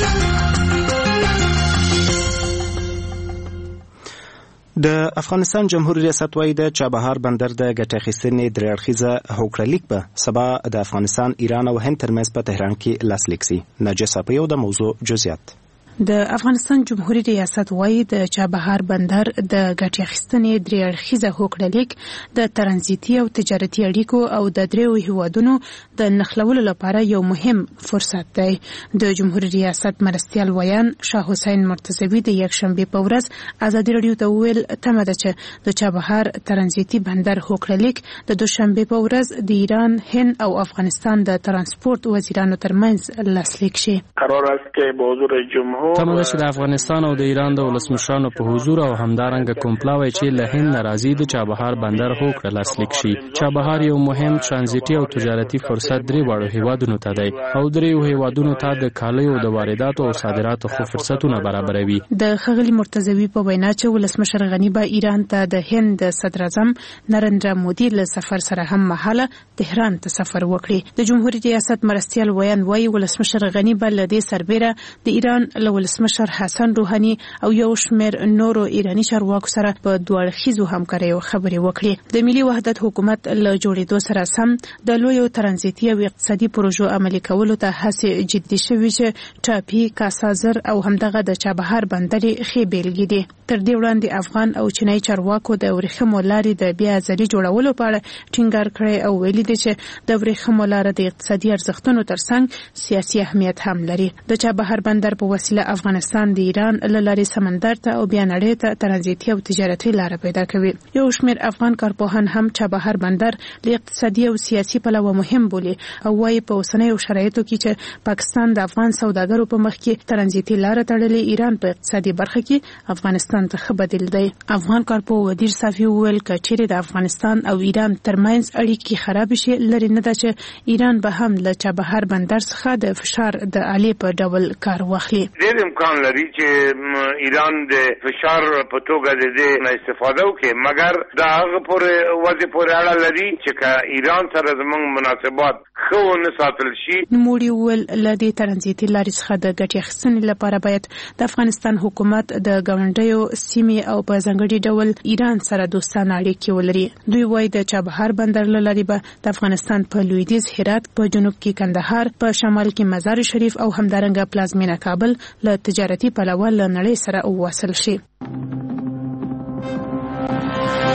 د افغانستان جمهوریت ریاست وايي د چابهار بندر د ګټه اخیستنې درې اړخیزه هوکړه لیک به سبا د افغانستان، ایران او هند ترمنځ په تهران کې لاسلیک شي. ناجیه صافی د موضوع جزئیات. د افغانستان جمهوریت ریاست وايي د چابهار بندر د ګټې اخیستنې درې اړخیزه هوکړه لیک د ترانزیتي او تجارتي اړیکو او د دریو هیوادونو د نښلولو لپاره یو مهم فرصت دی. د جمهوریت ریاست مرستیال ویان شاه حسین مرتضوی د یکشنبه په ورځ ازادي راډیو ته وویل تمه ده چې د چابهار ترانزیتي بندر هوکړه لیک د دوشنبه په ورځ د ایران، هند او افغانستان د ترانسپورت وزیرانو ترمنځ لاسلیک شي. قرار است که به حضور جمهور تمه ده چې د افغانستان او د ایران د ولسمشرانو په حضور او همدارنګه کومپلاوی چې له هند ناراضي د چابهار بندر هوکړه لاسلیک شي. چابهار یو مهم ترانزیتي او تجارتي فرصت درې واړو هیوادونو ته دی او دریو هیوادونو ته د کالیو د وارداتو او صادراتو خو فرصتونه برابروي. د ښاغلي مرتضوی په وینا چې ولسمشر غنی به ایران ته د هند د صدر اعظم نریندرا مودي له سفر سره هم مهاله تهران ته سفر وکړي. د جمهوریت ریاست مرستیال ویان وايي ولسمشر غنی به له دې سربېره د ایران له ولسمشر حسن روحاني او یو شمېر نورو ایرانی چارواکو سره په دوه اړخیزو همکاریو خبرې وکړي. د ملي وحدت حکومت له جوړېدو سره سم د لویو ترانزیتي او اقتصادي پروژو عملي کولو ته هڅې جدي شوي چې ټاپي، کاسازر او همدغه د چابهار بندر ښې بیلګې دي. تر دې وړاندې افغان او چینایي چارواکو د ورېښمو لارې د بیا ځلي جوړولو په اړه ټینګار کړی او ویلي دي چې د ورېښمو لاره د اقتصادي ارزښتونو ترڅنګ سیاسي اهمیت هم لري. د چابهار بندر په وسیله افغانستان د ایران له لارې سمندر ته او بیا نړۍ ته ترانزیتي او تجارتي لاره پیدا کوي. یو شمېر افغان کارپوهان هم چابهار بندر له اقتصادي او سیاسي پلوه مهم بولي او وايي په اوسنیو شرایطو کې چې پاکستان د افغان سوداګرو په مخ کې ترانزیتي لاره تړلې، ایران په اقتصادي برخه کې افغانستان ته ښه بدیل دی. افغان کارپوه ودیر صافي وویل که چیرې د افغانستان او ایران ترمنځ اړیکې خراب شي لري نه ده چې ایران به هم له چابهار بندر څخه د فشار د آلې په ډول کار واخلي. ډېر امکان لري چې ایران د فشار په توګه د دې نه استفاده وکړي، مګر دا هغه پورې وځي پورې اړه لري چې که ایران سره زموږ مناسبات ښه ونه ساتل شي. نوموړي وویل له دې ترانزیتي لارې څخه د ګټې اخیستنې لپاره باید د افغانستان حکومت د ګاونډیو سیمې او په ځانګړي ډول ایران سره دوستانه اړیکې ولري. دوی وایي د چابهار بندر له لارې به د افغانستان په لویدیځ هرات، په جنوب کې کندهار، په شمال کې مزار شریف او همدارنګه پلازمینه کابل له تجارتي پلوه له نړۍ سره وواصل شي.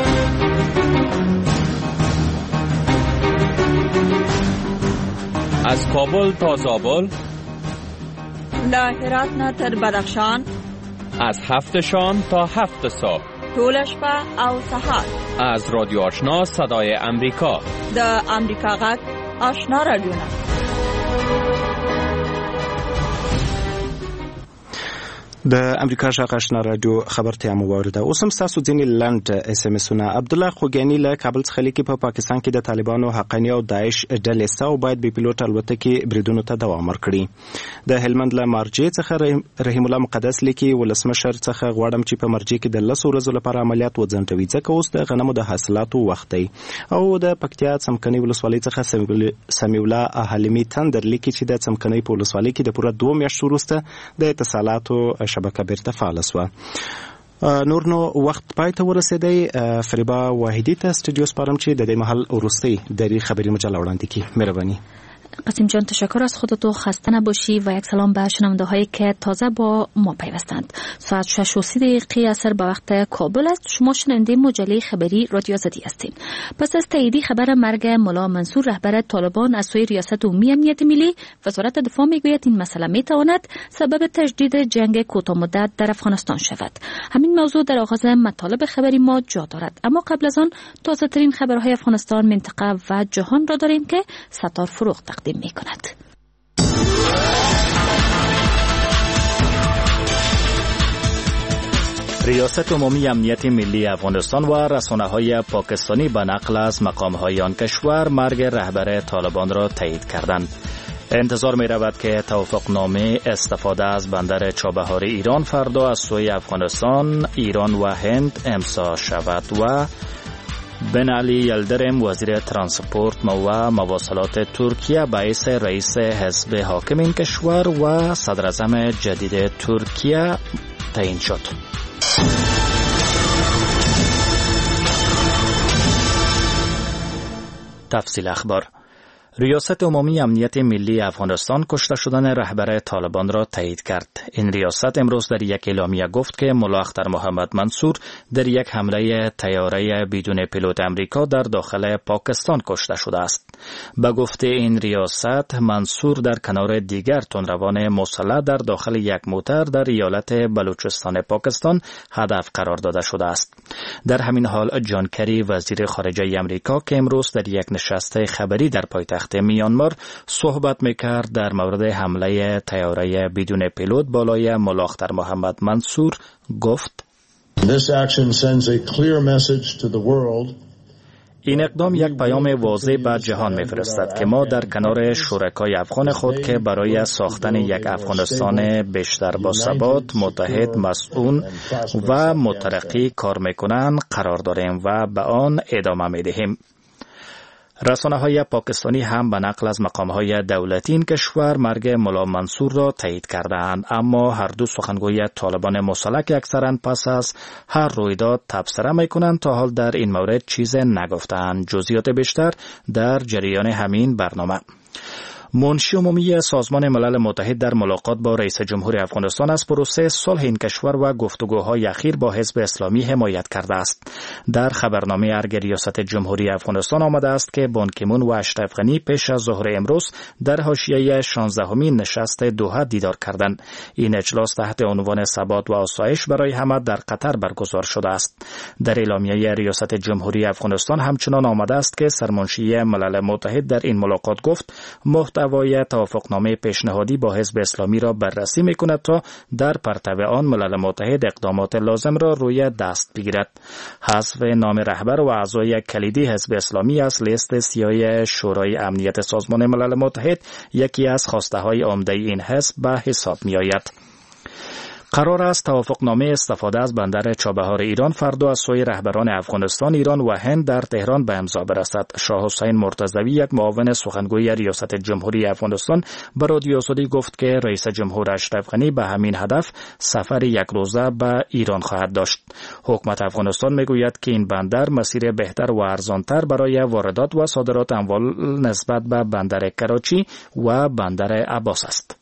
از کابل تا زابل، له هرات نه تر بدخشان، از هفت شام تا هفت صبح، ټول شپه او سهار. از رادیو آشنا صدای امریکا، د امریکا غږ آشنا رادیو. د امریکا غږ آشنا رادیو خبرتیا مو واورده. اوس هم تاسو ځینې لنډ اس ام اسونه. عبدالله خوګیانی له کابل څخه لیکي په پا پاکستان کې د طالبانو حقانی او داعش ډلې سو باید بې پیلوټ الوتکې بریدونو ته دوام ورکړي. د هلمند له مارجې څخه رحیم الله مقدس لیکي ولسمشر څخه غواړم چې په مرجې کې د لسو ورځو لپاره عملیات وځنډوي ځکه اوس د غنمو د حاصلاتو وخت دی. او د پکتیا څمکني ولسوالۍ څخه سمیع الله حلیمي تندر لیکي چې د څمکني په ولسوالۍ کې د پوره دوه میاشتو وروسته د اتصالاتو شبکه بیرته فعال شوه. نور نو وخت پای ته ورسېدی. فریبا واحدی ته استودیو سپارم چې د دې محل وروستۍ دری خبری مجله وړاندې کړي. مهرباني. قاسم جان تشکر از خودت و خسته نباشی و یک سلام به شنونده هایی که تازه با ما پیوستند. ساعت شش و سی دقیقه عصر به وقت کابل است. شما شنونده مجله خبری رادیو آزادی هستید. پس از تایید خبر مرگ ملا منصور رهبر طالبان از سوی ریاست عمومی امنیت ملی، وزارت دفاع میگوید این مسئله میتواند سبب تجدید جنگ کوتاه مدت در افغانستان شود. همین موضوع در آغاز مطالب خبری ما جا دارد، اما قبل از آن تازه ترین خبرهای افغانستان، منطقه و جهان را داریم که ستار فروغ تقدیم می کند. ریاست عمومی امنیت ملی افغانستان و رسانه‌های پاکستانی به نقل از مقام‌های آن کشور مرگ رهبر طالبان را تایید کردند. انتظار می رود که توافقنامه استفاده از بندر چابهار ایران فردا از سوی افغانستان، ایران و هند امضا شود و بن علی یلدرم وزیر ترانسپورت و مواصلات ترکیه باعث رئیس حزب حاکم این کشور و صدراعظم جدید ترکیه تعیین شد. تفصیل اخبار. ریاست عمومی امنیت ملی افغانستان کشته شدن رهبر طالبان را تایید کرد. این ریاست امروز در یک اعلامیه گفت که ملا اختر محمد منصور در یک حمله طیاره بدون پیلوت امریکا در داخل پاکستان کشته شده است. به گفته این ریاست، منصور در کنار دیگر تندروان مسلح در داخل یک موتر در ایالت بلوچستان پاکستان هدف قرار داده شده است. در همین حال جان کری وزیر خارجه امریکا که امروز در یک نشست خبری در پایتخت میانمار صحبت میکرد در مورد حمله طیاره بدون پیلوت بالای ملا اختر محمد منصور گفت: این اقدام یک پیام واضح به جهان میفرستد که ما در کنار شرکای افغان خود که برای ساختن یک افغانستان بیشتر با ثبات، متحد، مسئول و مترقی کار میکنند قرار داریم و به آن ادامه میدهیم. رسانه‌های پاکستانی هم به نقل از مقام‌های دولتی این کشور مرگ ملا منصور را تایید کردند، اما هر دو سخنگوی طالبان مسلح که اکثراً پس از هر رویداد تبصره می‌کنند تا حال در این مورد چیز نگفتند. جزئیات بیشتر در جریان همین برنامه. منشی عمومی سازمان ملل متحد در ملاقات با رئیس جمهور افغانستان از پروسه صلح این کشور و گفتگوهای اخیر با حزب اسلامی حمایت کرده است. در خبرنامه ارگ ریاست جمهوری افغانستان آمده است که بان کی مون و اشرف غنی پیش از ظهر امروز در حاشیه شانزدهمین نشست دوحه دیدار کردند. این اجلاس تحت عنوان ثبات و آسایش برای همه در قطر برگزار شده است. در اعلامیه ریاست جمهوری افغانستان همچنان آمده است که سرمنشی ملل متحد در این ملاقات گفت محتوای توافقنامه پیشنهادی با حزب اسلامی را بررسی می‌کند تا در پرتو آن ملل متحد اقدامات لازم را روی دست بگیرد. حذف نام رهبر و اعضای کلیدی حزب اسلامی از لیست سیاه شورای امنیت سازمان ملل متحد یکی از خواسته‌های عمده این حزب به حساب می‌آید. قرار است توافقنامه استفاده از بندر چابهار ایران فردا از سوی رهبران افغانستان، ایران و هند در تهران به امضا برسد. شاه حسین مرتضوی، یک معاون سخنگوی ریاست جمهوری افغانستان، به رادیو آزادی گفت که رئیس جمهور اشرف غنی به همین هدف سفر یک روزه به ایران خواهد داشت. حکومت افغانستان میگوید که این بندر مسیر بهتر و ارزانتر برای واردات و صادرات اموال نسبت به بندر کراچی و بندر عباس است.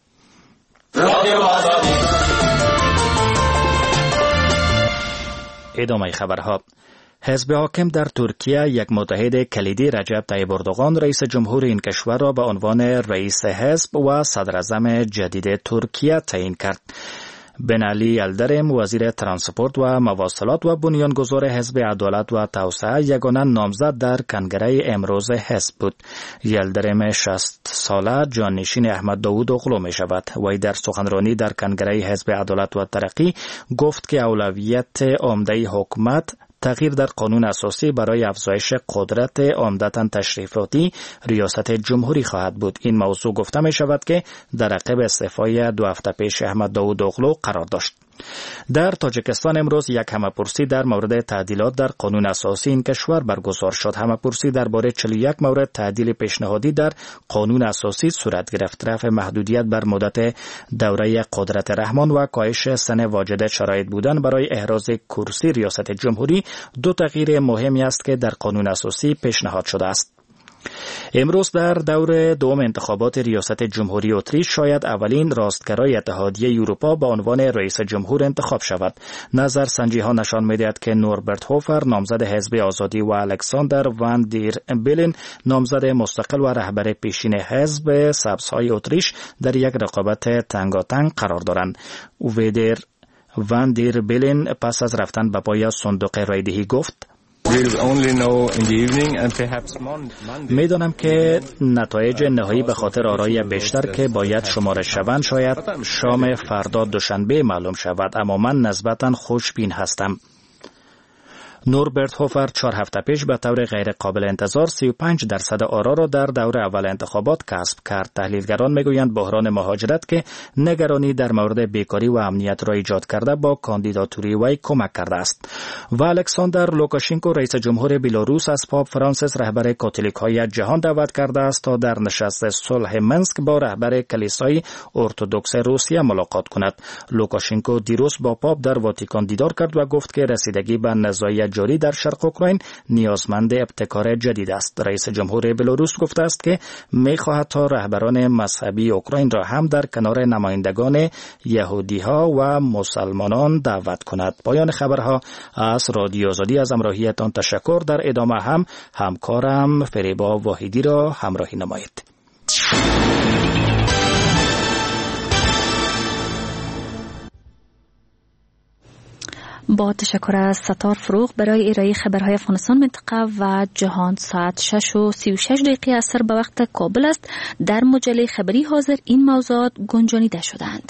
ادامه خبرها. حزب حاکم در ترکیه یک متحد کلیدی رجب طیب اردوغان رئیس جمهور این کشور را به عنوان رئیس حزب و صدراعظم جدید ترکیه تعیین کرد. بن علی یلدرم وزیر ترانسپورت و مواصلات و بنیانگذار حزب عدالت و توسعه یگانه نامزد در کنگره امروز حزب بود. یلدرم شصت ساله جانشین احمد داوود اغلو می شود. وی در سخنرانی در کنگره حزب عدالت و ترقی گفت که اولویت عمده حکومت تغییر در قانون اساسی برای افزایش قدرت عمدتاً تشریفاتی ریاست جمهوری خواهد بود. این موضوع گفته می شود که در عقب استعفای دو هفته پیش احمد داوود اغلو قرار داشت. در تاجیکستان امروز یک همه‌پرسی در مورد تعدیلات در قانون اساسی این کشور برگزار شد. همه‌پرسی درباره چهل و یک مورد تعدیل پیشنهادی در قانون اساسی صورت گرفت. رفع محدودیت بر مدت دوره قدرت رحمان و کاهش سن واجد شرایط بودن برای احراز کرسی ریاست جمهوری دو تغییر مهمی است که در قانون اساسی پیشنهاد شده است. امروز در دور دوم انتخابات ریاست جمهوری اتریش شاید اولین راستگرای اتحادیه اروپا به عنوان رئیس جمهور انتخاب شود. نظرسنجی ها نشان می‌دهد که نوربرت هوفر نامزد حزب آزادی و الکساندر وان دیر بیلن نامزد مستقل و رهبر پیشین حزب سبزهای اتریش در یک رقابت تنگاتنگ قرار دارند. ویدر وان دیر بیلن پس از رفتن به پای صندوق رایدهی گفت: میدانم که نتایج نهایی به خاطر آرای بیشتر که باید شماره شوند شاید شام فردا دوشنبه معلوم شود، اما من نسبتاً خوشبین هستم. نوربرت هوفر چهار هفته پیش به طور غیر قابل انتظار سی و پنج درصد آرا را در دور اول انتخابات کسب کرد. تحلیلگران میگویند بحران مهاجرت که نگرانی در مورد بیکاری و امنیت را ایجاد کرده با کاندیداتوری وی کمک کرده است. و الکساندر لوکاشنکو رئیس جمهور بیلاروس از پاپ فرانسیس رهبر کاتولیک‌های جهان دعوت کرده است تا در نشست صلح منسک با رهبر کلیسای ارتدوکس روسیه ملاقات کند. لوکاشنکو دیروز با پاپ در واتیکان دیدار کرد و گفت که رسیدگی به نزاعی جاری در شرق اوکراین نیازمند ابتکار جدید است. رئیس جمهور بلاروس گفته است که می‌خواهد تا رهبران مذهبی اوکراین را هم در کنار نمایندگان یهودی‌ها و مسلمانان دعوت کند. پایان خبرها از رادیو آزادی. از همراهیتان تشکر. در ادامه هم همکارم فریبا واحدی را همراهی نمایید. با تشکر از ستار فروغ برای ارائه خبرهای افغانستان منطقه و جهان. ساعت شش و سی و شش دقیقه اثر به وقت کابل است. در مجله خبری حاضر این موضوعات گنجانیده شدند.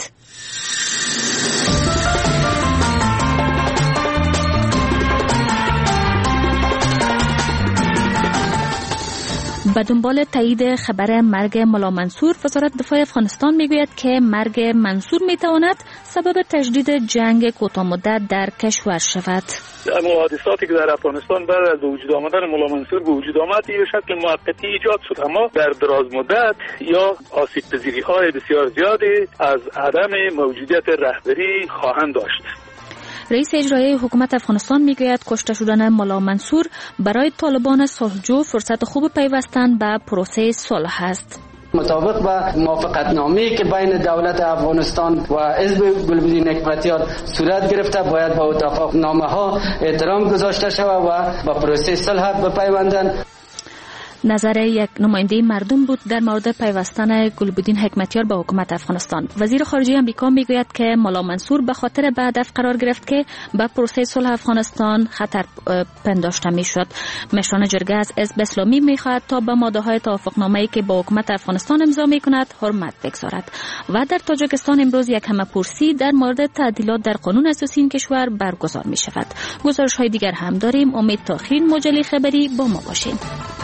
به دنبال تایید خبر مرگ ملا منصور، وزارت دفاع افغانستان میگوید که مرگ منصور میتواند سبب تجدید جنگ کوتاه مدت در کشور شود. اما حادثاتی که در افغانستان بعد از وجود آمدن ملا منصور به وجود آمد به شکل موقتی ایجاد شد، اما در دراز مدت یا آسیب پذیری های بسیار زیادی از عدم موجودیت رهبری خواهند داشت. رئیس اجرایی حکومت افغانستان میگوید کشته شدن ملا منصور برای طالبان صلحجو فرصت خوب پیوستن به پروسه صلح است. مطابق با موافقتنامه‌ای که بین دولت افغانستان و حزب گلبدی نکبتیار صورت گرفته باید به اتفاقنامه‌ها احترام گذاشته شود و به پروسه صلح بپیوندند. نظر یک نماینده مردم بود در مورد پیوستن گلبدین حکمتیار به حکومت افغانستان. وزیر خارجه آمریکا میگوید که ملا منصور به خاطر به هدف قرار گرفت که به پروسه صلح افغانستان خطر پنداشته میشد. مشران جرگه از حزب اسلامی میخواهد تا به ماده‌های توافقنامه‌ای که با حکومت افغانستان امضا میکند حرمت بگذارد. و در تاجیکستان امروز یک همه‌پرسی در مورد تعدیلات در قانون اساسی این کشور برگزار می شود. گزارش‌های دیگر هم داریم. امید تا آخر مجله خبری با ما باشید.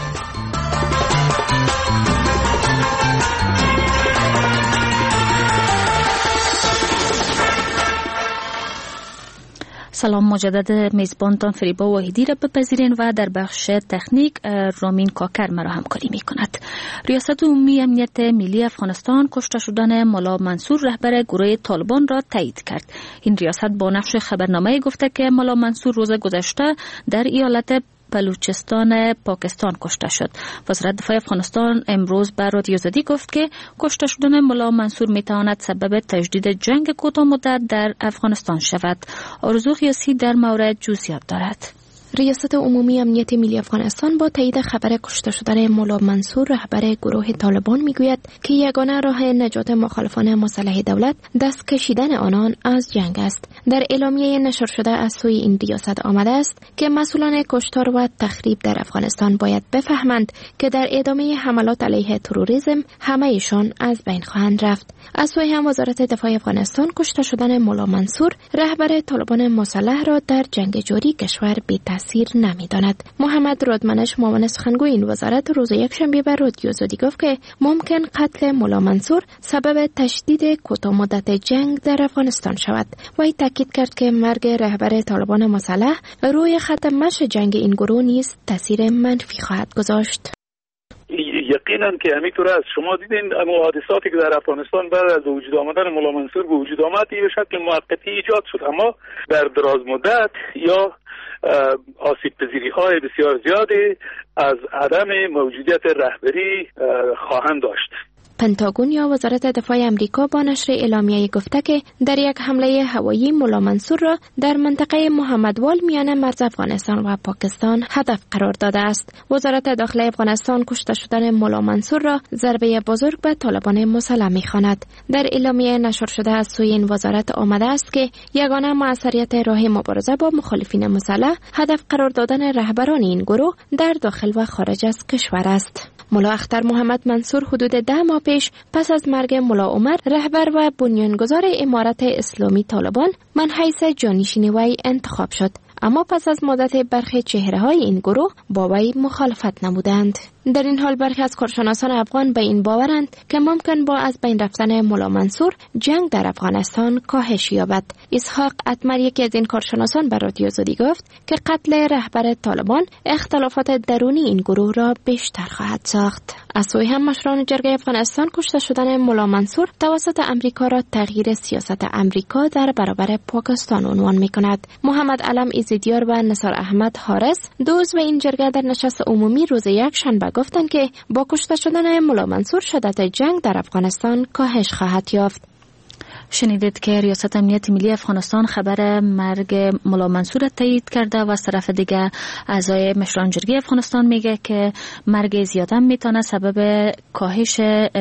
سلام مجدد میزبانتان فریبا واحدی را بپذیرین و در بخش تکنیک رامین کاکر مرا همکاری می کند. ریاست عمومی امنیت ملی افغانستان کشته شدن ملا منصور رهبر گروه طالبان را تایید کرد. این ریاست با نقش خبرنامه گفته که ملا منصور روز گذشته در ایالت بلوچستان پاکستان کشته شد. وزارت دفاع افغانستان امروز به رادیو آزادی گفت که کشته شدن ملا منصور میتواند سبب تجدید جنگ کوتاه مدت در افغانستان شود. آرزو قیاسی در مورد جزئیات دارد. ریاست عمومی امنیت ملی افغانستان با تایید خبر کشته شدن مولا منصور رهبر گروه طالبان میگوید که یگانه راه نجات مخالفان مسلح دولت دست کشیدن آنان از جنگ است. در اعلامیه نشر شده از سوی این ریاست آمده است که مسئولان کشتار و تخریب در افغانستان باید بفهمند که در ادامه حملات علیه تروریسم همه‌شان از بین خواهند رفت. از سوی هم وزارت دفاع افغانستان کشته شدن مولا منصور رهبر طالبان مسلح را در جنگ جاری کشور بی تاثیر نمی‌داند. محمد رودمنش معاون سخنگوی این وزارت روز یکشنبه بر رادیو زدی گفت که ممکن قتل مولا منصور سبب تشدید کوتاه مدت جنگ در افغانستان شود. وی تاکید کرد که مرگ رهبر طالبان مسلح روی خط مشی جنگ این گروه نیز تاثیر منفی خواهد گذاشت. یقینا که همینطور است. شما دیدین اما حادثاتی که در افغانستان بعد از وجود آمدن مولا منصور به وجود آمد به شکل موقتی ایجاد شد، اما در دراز مدت یا آسیب پذیری های بسیار زیادی از عدم موجودیت رهبری خواهند داشت. پنتاگون یا وزارت دفاع امریکا با نشر اعلامیه گفته که در یک حمله هوایی مولا منصور را در منطقه محمدوال میان مرز افغانستان و پاکستان هدف قرار داده است. وزارت داخلی افغانستان کشته شدن مولا منصور را ضربه بزرگ به طالبان مسلح می‌خواند. در اعلامیه نشر شده از سوی این وزارت آمده است که یگانه موثریت راه مبارزه با مخالفین مسلح هدف قرار دادن رهبران این گروه در داخل و خارج از کشور است. مولا اختر محمد منصور حدود ده ماه پیش پس از مرگ مولا عمر رهبر و بنیانگذار امارت اسلامی طالبان من حیث جانشین وی انتخاب شد، اما پس از مدت برخی چهره‌های این گروه با وی مخالفت نمودند. در این حال برخی از کارشناسان افغان به این باورند که ممکن با از بین رفتن مولا منصور جنگ در افغانستان کاهش یابد. اسحاق اتمر یکی از این کارشناسان به رادیو زدی گفت که قتل رهبر طالبان اختلافات درونی این گروه را بیشتر خواهد ساخت. از سوی هم مشران جرگه افغانستان کشته شدن مولا منصور توسط امریکا را تغییر سیاست امریکا در برابر پاکستان عنوان می‌کند. محمد علم ایزدیار و نثار احمد حارس دو عضو این جرگه در نشست عمومی روز یکشنبه گفتند که با کشته شدن مولا منصور شدت جنگ در افغانستان کاهش خواهد یافت. شنیدید که ریاست امنیت ملی افغانستان خبر مرگ مولا منصور تایید کرده و از طرف دیگه اعضای مشران جرگه افغانستان میگه که مرگ زیاده میتونه سبب کاهش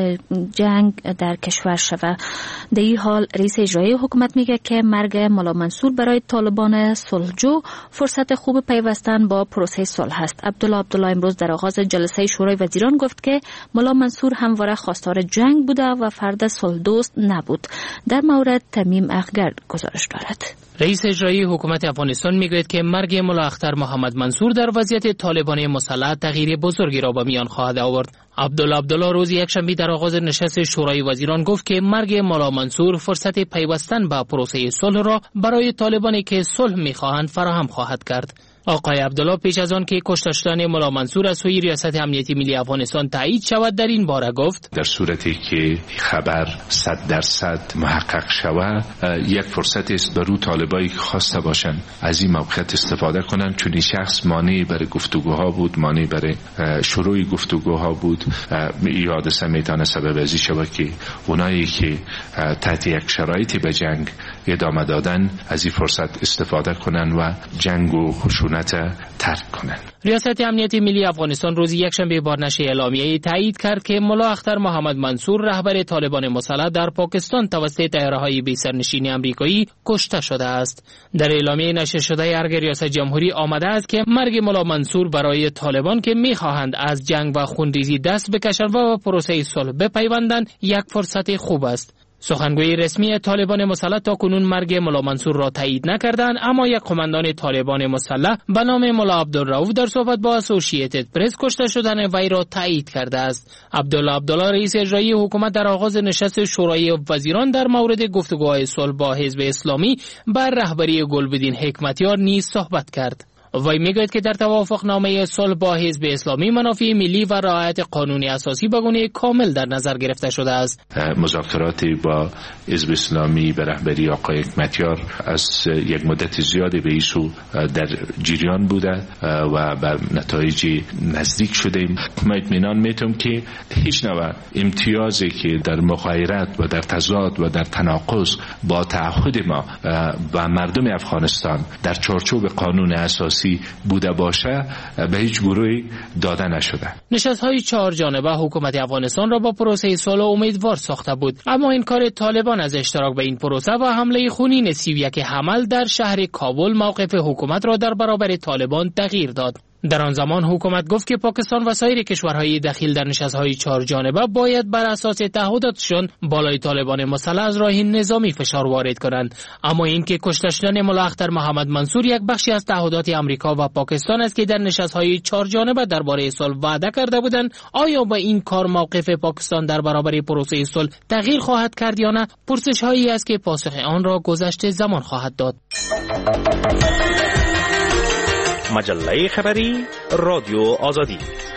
جنگ در کشور شود. در این حال رئیس اجرایی حکومت میگه که مرگ مولا منصور برای طالبان صلحجو فرصت خوب پیوستن با پروسه صلح است. عبدالله عبدالله امروز در آغاز جلسه شورای وزیران گفت که مولا منصور همواره خواستار جنگ بوده و فرد صلح دوست نبود. در مورد تمیم اخگر گزارش دارد. رئیس اجرایی حکومت افغانستان میگوید که مرگ مولا اختر محمد منصور در وضعیت طالبان مسلح تغییر بزرگی را به میان خواهد آورد. عبدالله عبدالله روز یکشنبه در آغاز نشست شورای وزیران گفت که مرگ مولا منصور فرصت پیوستن به پروسه صلح را برای طالبانی که صلح میخواهند فراهم خواهد کرد. آقای عبدالله پیش از آن که کشته شدن مولا منصور از سوی ریاست امنیت ملی افغانستان تایید شود در این باره گفت در صورتی که خبر صد درصد محقق شود یک فرصت است برای طالبایی که خواسته باشند از این موقعیت استفاده کنند، چون این شخص مانع برای گفتگوها بود، مانع برای شروع گفتگوها بود. این حادثه میتونه سبب ازی شود که اونایی که تحت یک شرایطی به جنگ ادامه دادن از این فرصت استفاده کنند و جنگ و خشونت ترک کنند. ریاست امنیت ملی افغانستان روز یکشنبه با نشر اعلامیه‌ای تایید کرد که مولا اختر محمد منصور رهبر طالبان مسلح در پاکستان توسط طیاره‌های بی سرنشین آمریکایی کشته شده است. در اعلامیه نشر شده ارگ ریاست جمهوری آمده است که مرگ مولا منصور برای طالبان که می‌خواهند از جنگ و خونریزی دست بکشند و به پروسه صلح بپیوندند یک فرصت خوب است. سخنگوی رسمی طالبان مسلح تا کنون مرگ مولا منصور را تایید نکردند، اما یک قماندان طالبان مسلح به نام مولا عبدالرؤوف در صحبت با اسوسییتد پرس کشته شدن وی را تایید کرده است. عبدالله عبدالله رئیس اجرایی حکومت در آغاز نشست شورای وزیران در مورد گفتگوهای صلح با حزب اسلامی بر رهبری گلبدین حکمتیار نیز صحبت کرد. وی میگوید که در توافقنامه صلح با حزب اسلامی منافع ملی و رعایت قانون اساسی به گونه کامل در نظر گرفته شده است. مذاکرات با حزب اسلامی به رهبری آقای حکمتیار از یک مدت زیادی به ایسو در جریان بوده و به نتایج نزدیک شدیم. ما اطمینان میتونم که هیچ نوع امتیازی که در مغایرت و در تضاد و در تناقض با تعهد ما و مردم افغانستان در چارچوب قانون اساسی سیاسی بوده باشه به هیچ گروهی داده نشده. نشست‌های چهار جانبه حکومت افغانستان را با پروسه صلح امیدوار ساخته بود، اما انکار طالبان از اشتراک به این پروسه و حمله خونین سی و یک حمل در شهر کابل موقف حکومت را در برابر طالبان تغییر داد. در آن زمان حکومت گفت که پاکستان و سایر کشورهای دخیل در نشست‌های چهار جانبه باید بر اساس تعهداتشان بالای طالبان مسلح از راه نظامی فشار وارد کنند، اما اینکه کشته شدن ملا اختر محمد منصور یک بخشی از تعهدات آمریکا و پاکستان است که در نشست‌های چهار جانبه درباره صلح وعده کرده بودند، آیا با این کار موقف پاکستان در برابر پروسه صلح تغییر خواهد کرد یا نه؟ پرسش‌هایی است که پاسخ آن را گذشته زمان خواهد داد. مجله خبری رادیو آزادی.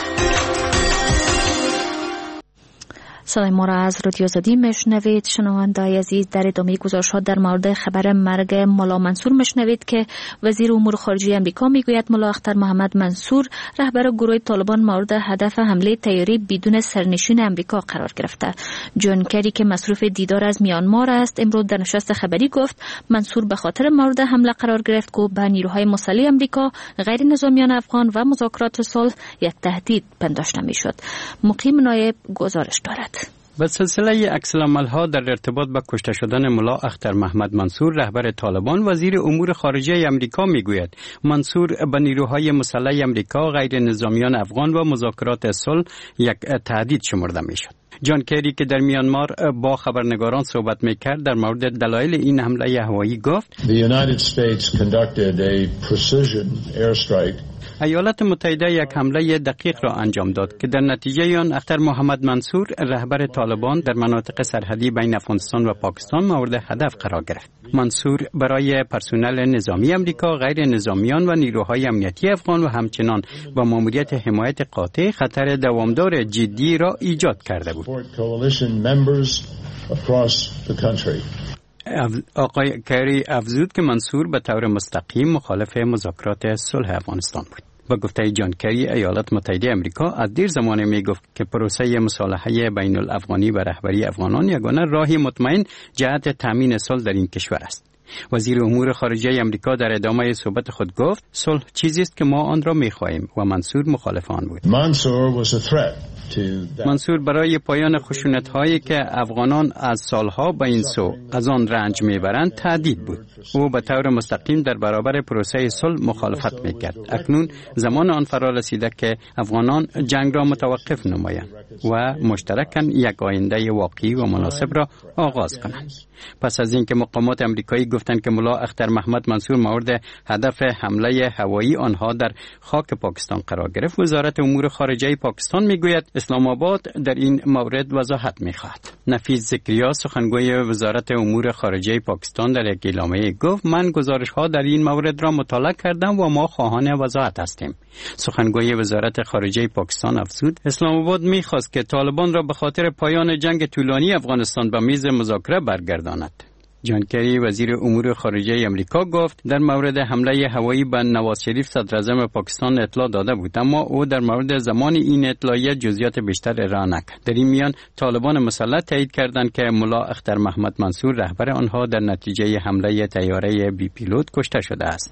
صدای ما را از رادیو آزادی میشنوید. شنوندگان عزیز، در ادامه گزارش‌ها در مورد خبر مرگ ملا منصور میشنوید که وزیر امور خارجه آمریکا میگوید ملا اختر محمد منصور رهبر گروه طالبان مورد هدف حمله طیاره بدون سرنشین آمریکا قرار گرفته. جان کری که مصروف دیدار از میانمار است، امروز در نشست خبری گفت منصور به خاطر مورد حمله قرار گرفت که به نیروهای مسلح آمریکا، غیر نظامیان افغان و مذاکرات صلح یک تهدید پنداشته میشد. مقیم نایب گزارش دارد. به سلسله عکس‌العمل‌ها در ارتباط با کشته شدن ملا اختر محمد منصور رهبر طالبان، وزیر امور خارجه آمریکا میگوید منصور به نیروهای مسلح آمریکا، غیر نظامیان افغان و مذاکرات صلح یک تهدید شمرده میشد. جان کری که در میانمار با خبرنگاران صحبت میکرد در مورد دلایل این حمله هوایی گفت The United States conducted a precision airstrike. ایالات متحده یک حمله دقیق را انجام داد که در نتیجه آن اختر محمد منصور رهبر طالبان در مناطق سرحدی بین افغانستان و پاکستان مورد هدف قرار گرفت. منصور برای پرسنل نظامی آمریکا، غیر نظامیان و نیروهای امنیتی افغان و همچنان با ماموریت حمایت قاطع خطر دوامدار جدی را ایجاد کرده بود. آقای کری افزود که منصور به طور مستقیم مخالف مذاکرات صلح افغانستان بود. با گفته جان کری، ایالات متحده آمریکا از دیر زمانه می گفت که پروسه مصالحه بین الافغانی و رهبری افغانان یگانه راهی مطمئن جهت تامین صلح در این کشور است. وزیر امور خارجه آمریکا در ادامه صحبت خود گفت صلح چیزی است که ما آن را می‌خواهیم و منصور مخالف آن بود. منصور برای پایان خشونت‌هایی که افغانان از سالها به این سو از آن رنج می‌برند تهدید بود. او به طور مستقیم در برابر پروسه صلح مخالفت می‌کرد. اکنون زمان آن فرا رسیده که افغانان جنگ را متوقف نمایند و مشترکاً یک آینده واقعی و مناسب را آغاز کنند. پس از اینکه مقامات آمریکایی گفتند که ملا اختر محمد منصور مورد هدف حمله هوایی آنها در خاک پاکستان قرار گرفت، وزارت امور خارجه پاکستان میگوید اسلام آباد در این مورد وضاحت میخواهد. نفیس زکریا، سخنگوی وزارت امور خارجه پاکستان، در یک اعلامیه گفت من گزارش‌ها در این مورد را مطالعه کردم و ما خواهان وضاحت هستیم. سخنگوی وزارت خارجه پاکستان افزود اسلام آباد میخواست که طالبان را به خاطر پایان جنگ طولانی افغانستان به میز مذاکره برگرداند. جان کری، وزیر امور خارجه آمریکا، گفت در مورد حمله هوایی به نواز شریف صدر اعظم پاکستان اطلاع داده بود، اما او در مورد زمان این اطلاعیه جزئیات بیشتر ارائه نکرد. در این میان طالبان مسلح تایید کردند که ملا اختر محمد منصور رهبر آنها در نتیجه حمله طیاره بی پیلوت کشته شده است.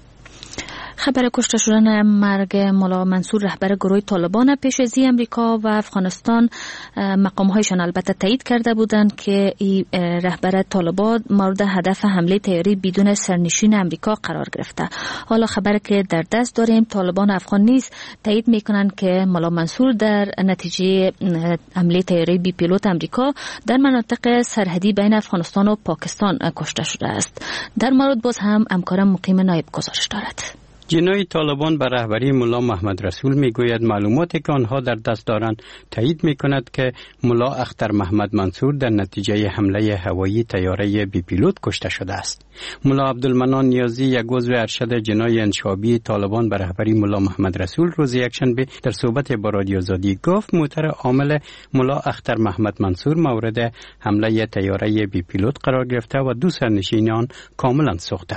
خبر کشته شدن مرگ ملا منصور رهبر گروه طالبان پیش از امریکا و افغانستان مقام‌هایشان البته تایید کرده بودند که این رهبر طالبان مورد هدف حمله طیاره بدون سرنشین امریکا قرار گرفته. حالا خبر که در دست داریم، طالبان افغان نیز تایید میکنند که ملا منصور در نتیجه حمله طیاره بی پیلوت امریکا در مناطق سرحدی بین افغانستان و پاکستان کشته شده است. در مورد باز هم همکارم مقیم نایب گزارش دارد. جناح طالبان به رهبری ملا محمد رسول میگوید معلوماتی که آنها در دست دارند تایید میکند که ملا اختر محمد منصور در نتیجه حمله هوایی طیاره بی پیلوت کشته شده است. ملا عبدالمنان نیازی، یک عضو ارشد جناح انشابی طالبان به رهبری ملا محمد رسول، روز یکشنبه در صحبت با رادیو آزادی گفت موتور عامل ملا اختر محمد منصور مورد حمله طیاره بی پیلوت قرار گرفته و دو سرنشین آن کاملا سوخته است.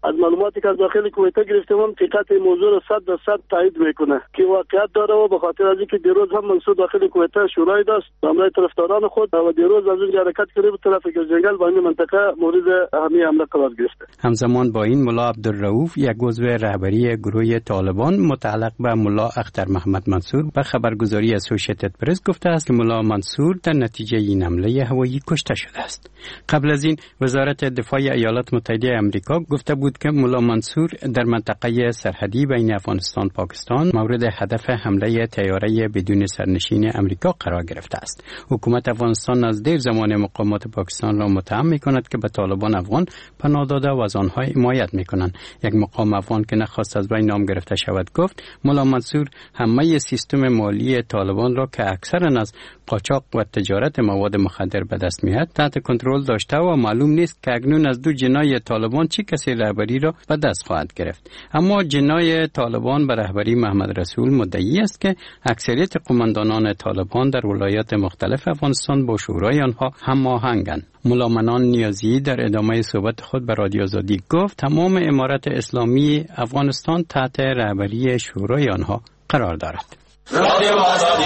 از معلوماتی که از داخل کویته گرفتم حقیقت موضوع را صد درصد تایید میکنه که واقعیت داره و به خاطر از اینکه دیروز هم منصور داخل کویته شورای داشت برای طرفداران خود و دیروز از اونجا حرکت کرده به طرف جنگل با این منطقه مورد همین حمله قرار گرفته. همزمان با این ملا عبدالرؤوف یک عضو رهبری گروه طالبان متعلق به ملا اختر محمد منصور به خبرگزاری اسوشیتد پرس گفته است که ملا منصور در نتیجه این حمله هوایی کشته شده است. قبل از این وزارت دفاع ایالات متحده آمریکا گفته بود که ملا منصور در منطقه سرحدی بین افغانستان و پاکستان مورد هدف حمله طیاره بدون سرنشین آمریکا قرار گرفته است. حکومت افغانستان از دیر زمان مقامات پاکستان را متهم می‌کند که به طالبان افغان پناه داده و از آنها حمایت می‌کنند. یک مقام افغان که نخواست از بین نام گرفته شود گفت ملا منصور همه سیستم مالی طالبان را که اکثرا از قاچاق و تجارت مواد مخدر به دست می‌آید تحت کنترل داشته و معلوم نیست که اکنون از دو جنای طالبان چه کسی رهبری را به دست خواهد گرفت. اما جنای طالبان به رهبری محمد رسول مدعی است که اکثریت قماندانان طالبان در ولایات مختلف افغانستان با شورای آنها هماهنگند. ملا منان نیازی در ادامه صحبت خود به رادیو آزادی گفت تمام امارت اسلامی افغانستان تحت رهبری شورای آنها قرار دارد. رادیو آزادی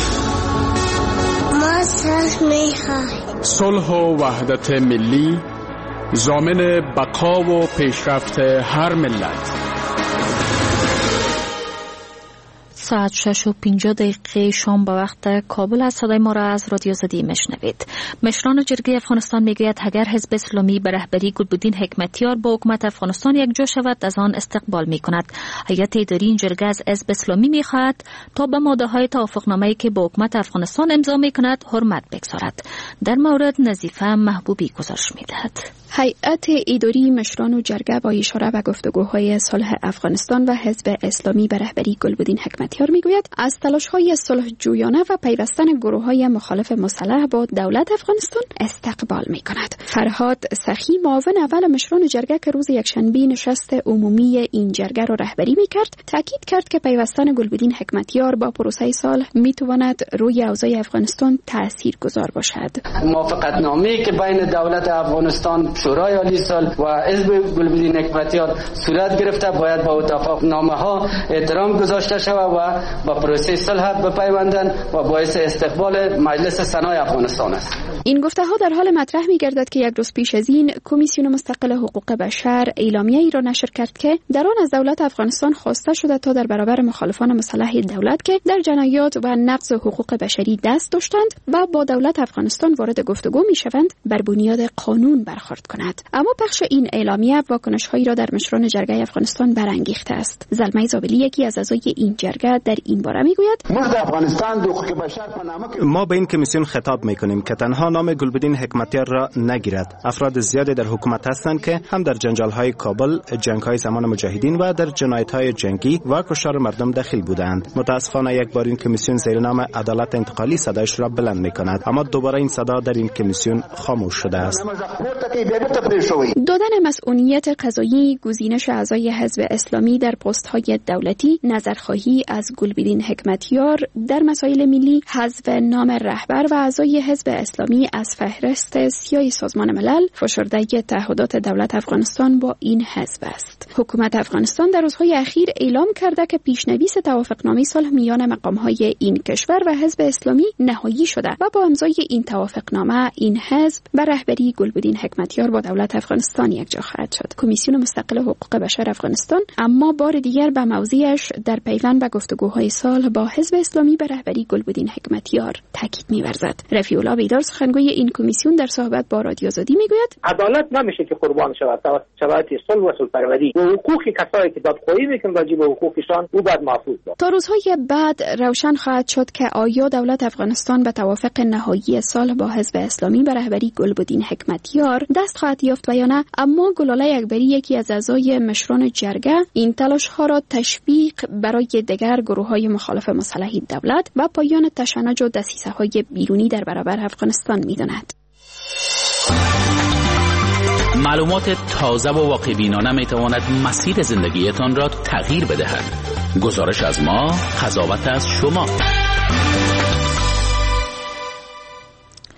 صلح و وحدت ملی ضامن بقا و پیشرفت هر ملت. ساعت شش و پنجاه دقیقه شام به وقت کابل از صدای ما را از رادیو آزادی میشنوید. مشران جرگه افغانستان میگوید اگر حزب اسلامی به رهبری گلبدین حکمتیار با حکومت افغانستان یکجا شود از آن استقبال میکند. هیئت اداری این جرگه از حزب اسلامی میخواهد تا به ماده های توافقنامه‌ای که با حکومت افغانستان امضا میکند حرمت بگذارد. در مورد نظیفه محبوبی گزارش میدهد. هیئت اداری مشران و جرگه با اشاره به گفتگوهای صلح افغانستان و حزب اسلامی به رهبری گلبدین حکمتیار میگوید از تلاش‌های صلح جویانه و پیوستن گروه‌های مخالف مسلح با دولت افغانستان استقبال می‌کند. فرهاد سخی معاون اول مشران جرگه که روز یکشنبه نشست عمومی این جرگه را رهبری می‌کرد تاکید کرد که پیوستن گلبدین حکمتیار با پروسه صلح می‌تواند روی اوضاع افغانستان تاثیرگذار باشد. موافقتنامه‌ای که بین دولت افغانستان شورای عالی صلح و حزب گلبدین حکمتیار صورت گرفته باید با اتفاقنامه‌ها احترام گذاشته شود و با پروسه صلح بپیوندند و باعث استقبال مجلس سنای افغانستان است. این گفته‌ها در حال مطرح می‌گردد که یک روز پیش از این کمیسیون مستقل حقوق بشر اعلامیه‌ای را نشر کرد که در آن از دولت افغانستان خواسته شده تا در برابر مخالفان مسلح دولت که در جنایات و نقض حقوق بشری دست داشتند و با دولت افغانستان وارد گفتگو می‌شوند بر بنیاد قانون برخورد کند. اما پخش این اعلامیه واکنش‌هایی را در مشران جرگه افغانستان برانگیخته است. زلمه زابلی یکی از اعضای این جرگه در این باره میگوید ما به این کمیسیون خطاب میکنیم که تنها نام گلبدین حکمتیار را نگیرد. افراد زیادی در حکومت هستند که هم در جنجال‌های کابل، جنگ‌های زمان مجاهدین و در جنایت‌های جنگی و کشتار مردم دخیل بودند. متاسفانه یک بار این کمیسیون زیر نام عدالت انتقالی صدایش را بلند میکند، اما دوباره این صدا در این کمیسیون خاموش شده است. دادن مسئولیت قضایی گزینش اعضای حزب اسلامی در پست‌های دولتی، نظرخواهی از گلبدین حکمتیار در مسائل ملی، حذف نام رهبر و اعضای حزب اسلامی از فهرست سیاه سازمان ملل فشرده تعهدات دولت افغانستان با این حزب است. حکومت افغانستان در روزهای اخیر اعلام کرده که پیشنویس توافقنامه صلح میان مقام‌های این کشور و حزب اسلامی نهایی شده و با امضای این توافقنامه این حزب بر رهبری گلبدین حکمتیار با دولت افغانستان یکجا خواهد شد. کمیسیون مستقل حقوق بشر افغانستان اما بار دیگر به موضعش در پیوند به گفتگوهای صلح با حزب اسلامی به رهبری گلبدین حکمتیار تاکید می‌ورزد. رفیع الله بیدار سخنگوی این کمیسیون در صحبت با رادیو آزادی میگوید عدالت نمیشه که قربان شود توسط شرایط صلح و صلح‌پروری و حقوق کسایی که دادخواهی میکنن راجع به حقوقشان او باید محفوظ باشد. تا روزهای بعد روشن خواهد شد که آیا دولت افغانستان به توافق نهایی صلح با حزب اسلامی به رهبری گلبدین حکمتیار دست خواهد یافت و یا نه. اما گلاله اکبری یکی از اعضای مشران جرگه این تلاش ها را تشویق برای دیگر گروه های مخالف مسلح دولت و پایان تشنج و دسیسه های بیرونی در برابر افغانستان می‌داند. معلومات تازه و واقع بینانه می تواند مسیر زندگیتان را تغییر بدهد. گزارش از ما، قضاوت از شما.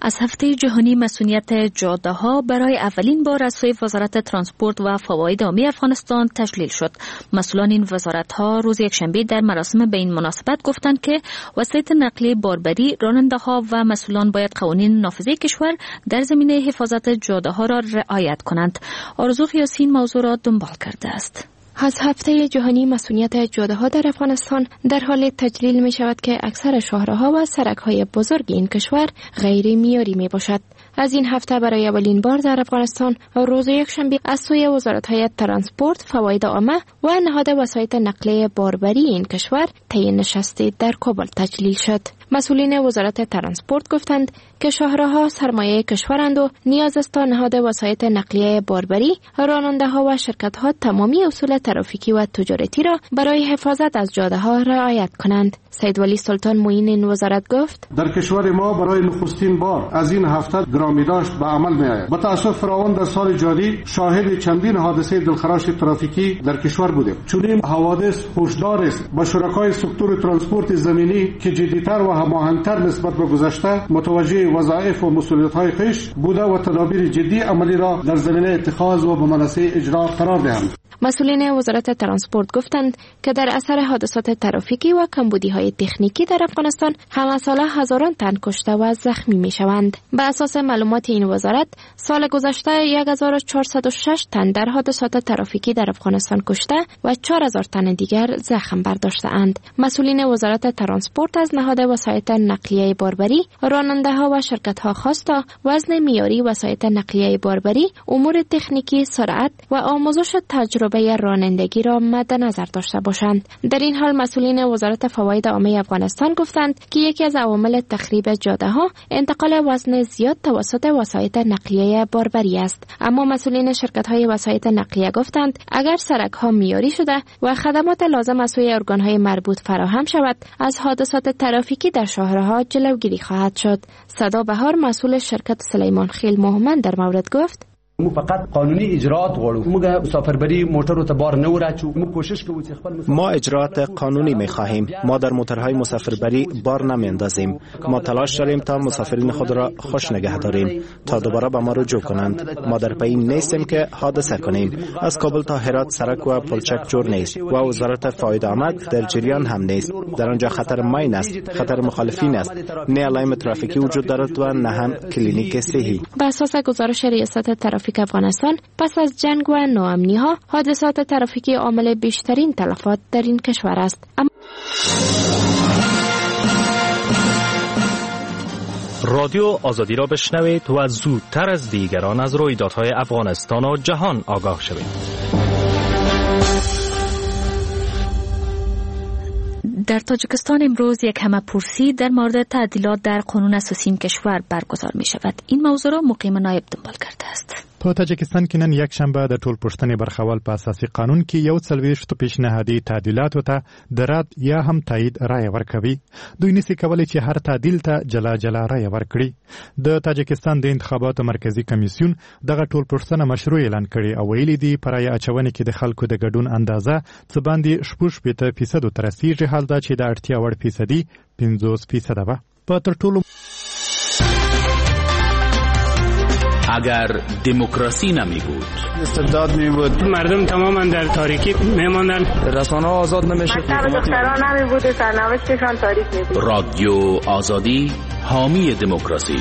از هفته جهانی مسئولیت جاده ها برای اولین بار از سوی وزارت ترانسپورت و فواید عامه افغانستان تجلیل شد. مسئولان این وزارت ها روز یکشنبه در مراسم به این مناسبت گفتند که وسایط نقلیه باربری، راننده ها و مسئولان باید قوانین نافذه کشور در زمینه حفاظت جاده ها را رعایت کنند. آرزو قیاسی این موضوع را دنبال کرده است. از هفته جهانی مسئولیت جاده ها در افغانستان در حال تجلیل می شود که اکثر شاهراها و سرک های بزرگ این کشور غیر معیاری می باشد. از این هفته برای اولین بار در افغانستان روز یکشنبه از سوی وزارت‌های ترانسپورت، فواید عامه و نهاد وسایط نقلیه باربری این کشور طی نشستی در کابل تجلیل شد. مسئولین وزارت ترانسپورت گفتند که شاهراها سرمایه کشورند و نیاز است تا نهاد وسایط نقلیه باربری، راننده ها و شرکت ها تمامی اصول ترافیکی و تجارتی را برای حفاظت از جاده ها رعایت کنند. سید ولی سلطان معین این وزارت گفت: در کشور ما برای نخستین بار از این هفته گرامی داشت به عمل می آید. با تأسف فراوان در سال جاری شاهد چندین حادثه دلخراش ترافیکی در کشور بودیم. چنین حوادث هشدار است به شرکای سکتور ترانسپورت زمینی که جدی‌تر و هماهنگ‌تر نسبت به گذشته متوجه وظایف و مسئولیت‌های خویش بوده و تدابیر جدی عملی را در زمینه اتخاذ و به منصه اجرا قرار دهند. مسئولین وزارت ترانسپورت گفتند که در اثر حادثات ترافیکی و کمبودی‌های تکنیکی در افغانستان همه ساله هزاران تن کشته و زخمی می‌شوند. به اساس معلومات این وزارت سال گذشته هزار و چهارصد و شش تن در حادثات ترافیکی در افغانستان کشته و چهار هزار تن دیگر زخم برداشته‌اند. مسئولین وزارت ترانسپورت از نهاد وسایط نقلیه باربری، راننده‌ها و شرکت‌ها خواست تا وزن معیاری وسایط نقلیه باربری، امور تکنیکی، سرعت و آموزش تجربه به رانندگی را مد نظر داشته باشند. در این حال مسئولین وزارت فواید عامه افغانستان گفتند که یکی از عوامل تخریب جاده ها انتقال وزن زیاد توسط وسایط نقلیه باربری است. اما مسئولین شرکت های وسایط نقلیه گفتند اگر سرک ها معیاری شده و خدمات لازم از سوی ارگان های مربوط فراهم شود، از حادثات ترافیکی در شاهراها جلوگیری خواهد شد. صدا بهار مسئول شرکت سلیمان خیل محمد در مورد گفت: مو فقط قانونی اجرات غواړو. موږ مسافربری موټرو ته بار نه ورچو. موږ کوشش کوو چې خپل ما اجرات قانونی می خواهیم. ما در موتورهای مسافربری بار نمیاندازیم. ما تلاش داریم تا مسافرین خود را خوش نگه داریم تا دوباره به ما رجوع کنند. ما در پی نیستیم که حادثه کنیم. از کابل تا هرات سرک و پلچک جور نیست و وزارت فواید عامه در جریان هم نیست. در آنجا خطر ماین است، خطر مخالفین است، نه علائم ترافیکی وجود دارد و نه هم کلینیک صحی. به اساس گزارش ریاست ترافیک افغانستان، پس از جنگ و ناامنی ها حادثات ترافیکی عامل بیشترین تلفات در این کشور است. اما رادیو آزادی را بشنوید و زودتر از دیگران از رویدادهای افغانستان و جهان آگاه شوید. در تاجیکستان امروز یک همه‌پرسی در مورد تعدیلات در قانون اساسی کشور برگزار می شود. این موضوع را مقیم نایب دنبال کرده است. په تاجکستان کې نن یک شنبه د ټول پښتنې برخوال په اساسي قانون کې یو څلوېښت پیشنهادي تعدیلاتو ته د رد یا هم تایید رایه ورکوي. دوی نشي کولی چې هر تعدیل ته جلا جلا رایه ورکړي. د تاجکستان د انتخاباتو مرکزی کمیسیون دغه ټول پښتنه مشروع اعلان کړي او ویلي دي پر رایه اچونې کې د خلکو د ګډون اندازه څه باندې شپږ شپېته فیصدو ته رسیږي، حال دا چې د اړتیا وړ فیصدي پنځوس فیصده ده. په تر ټولو اگر دموکراسی نمی بود، استبداد می بود، مردم تماما در تاریکی میماندن، رسانه ها آزاد نمیشد، دختران نمی بود، سرنوشتشان تاریک می بود. رادیو آزادی حامی دموکراسی.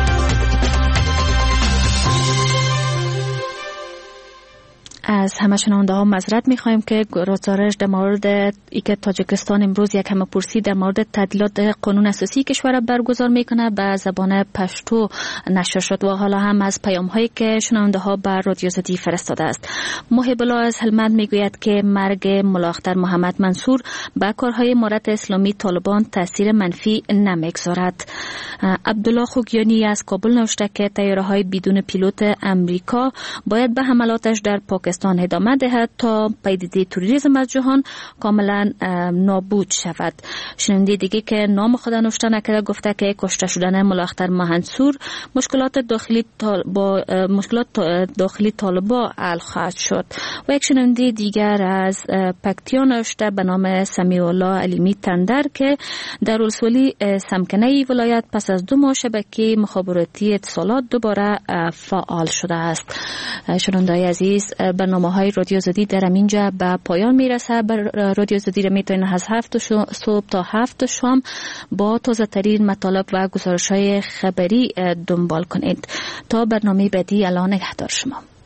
از همه شنونده ها معذرت می‌خوایم که گزارش در مورد اینکه تاجیکستان امروز یک همه‌پرسی در مورد تعدیلات قانون اساسی کشور برگزار میکنه به زبان پشتو نشر شد و حالا هم از پیام‌هایی که شنونده ها بر رادیو آزادی فرستاده است. محب الله از هلمند میگوید که مرگ ملا اختر محمد منصور به کارهای امارت اسلامی طالبان تاثیر منفی نمیگذارد. عبدالله خوگیانی از کابل نوشته که طیاره‌های بدون پیلوت امریکا باید به حملاتش در پاکستان پاکستان ادامه دهد تا پدیده توریسم از جهان کاملا نابود شود. شنونده دیگه که نام خود نوشته نکرده گفته که کشته شدن ملا اختر منصور مشکلات داخلی با مشکلات داخلی طالبا حل خواهد شد. و یک شنونده دیگر از پکتیا نوشته به نام سمیع الله علیمی تندر که در ولسوالی سمکنه ولایت پس از دو ماه شبکه مخابراتی اتصالات دوباره فعال شده است. شنونده‌های عزیز، برنامه‌های رادیو آزادی در اینجا به پایان میرسه. بر رادیو آزادی را میتونید از هفت صبح تا هفت شام با تازه ترین مطالب و گزارش‌های خبری دنبال کنید. تا برنامه بعدی، الله نگهدار شما.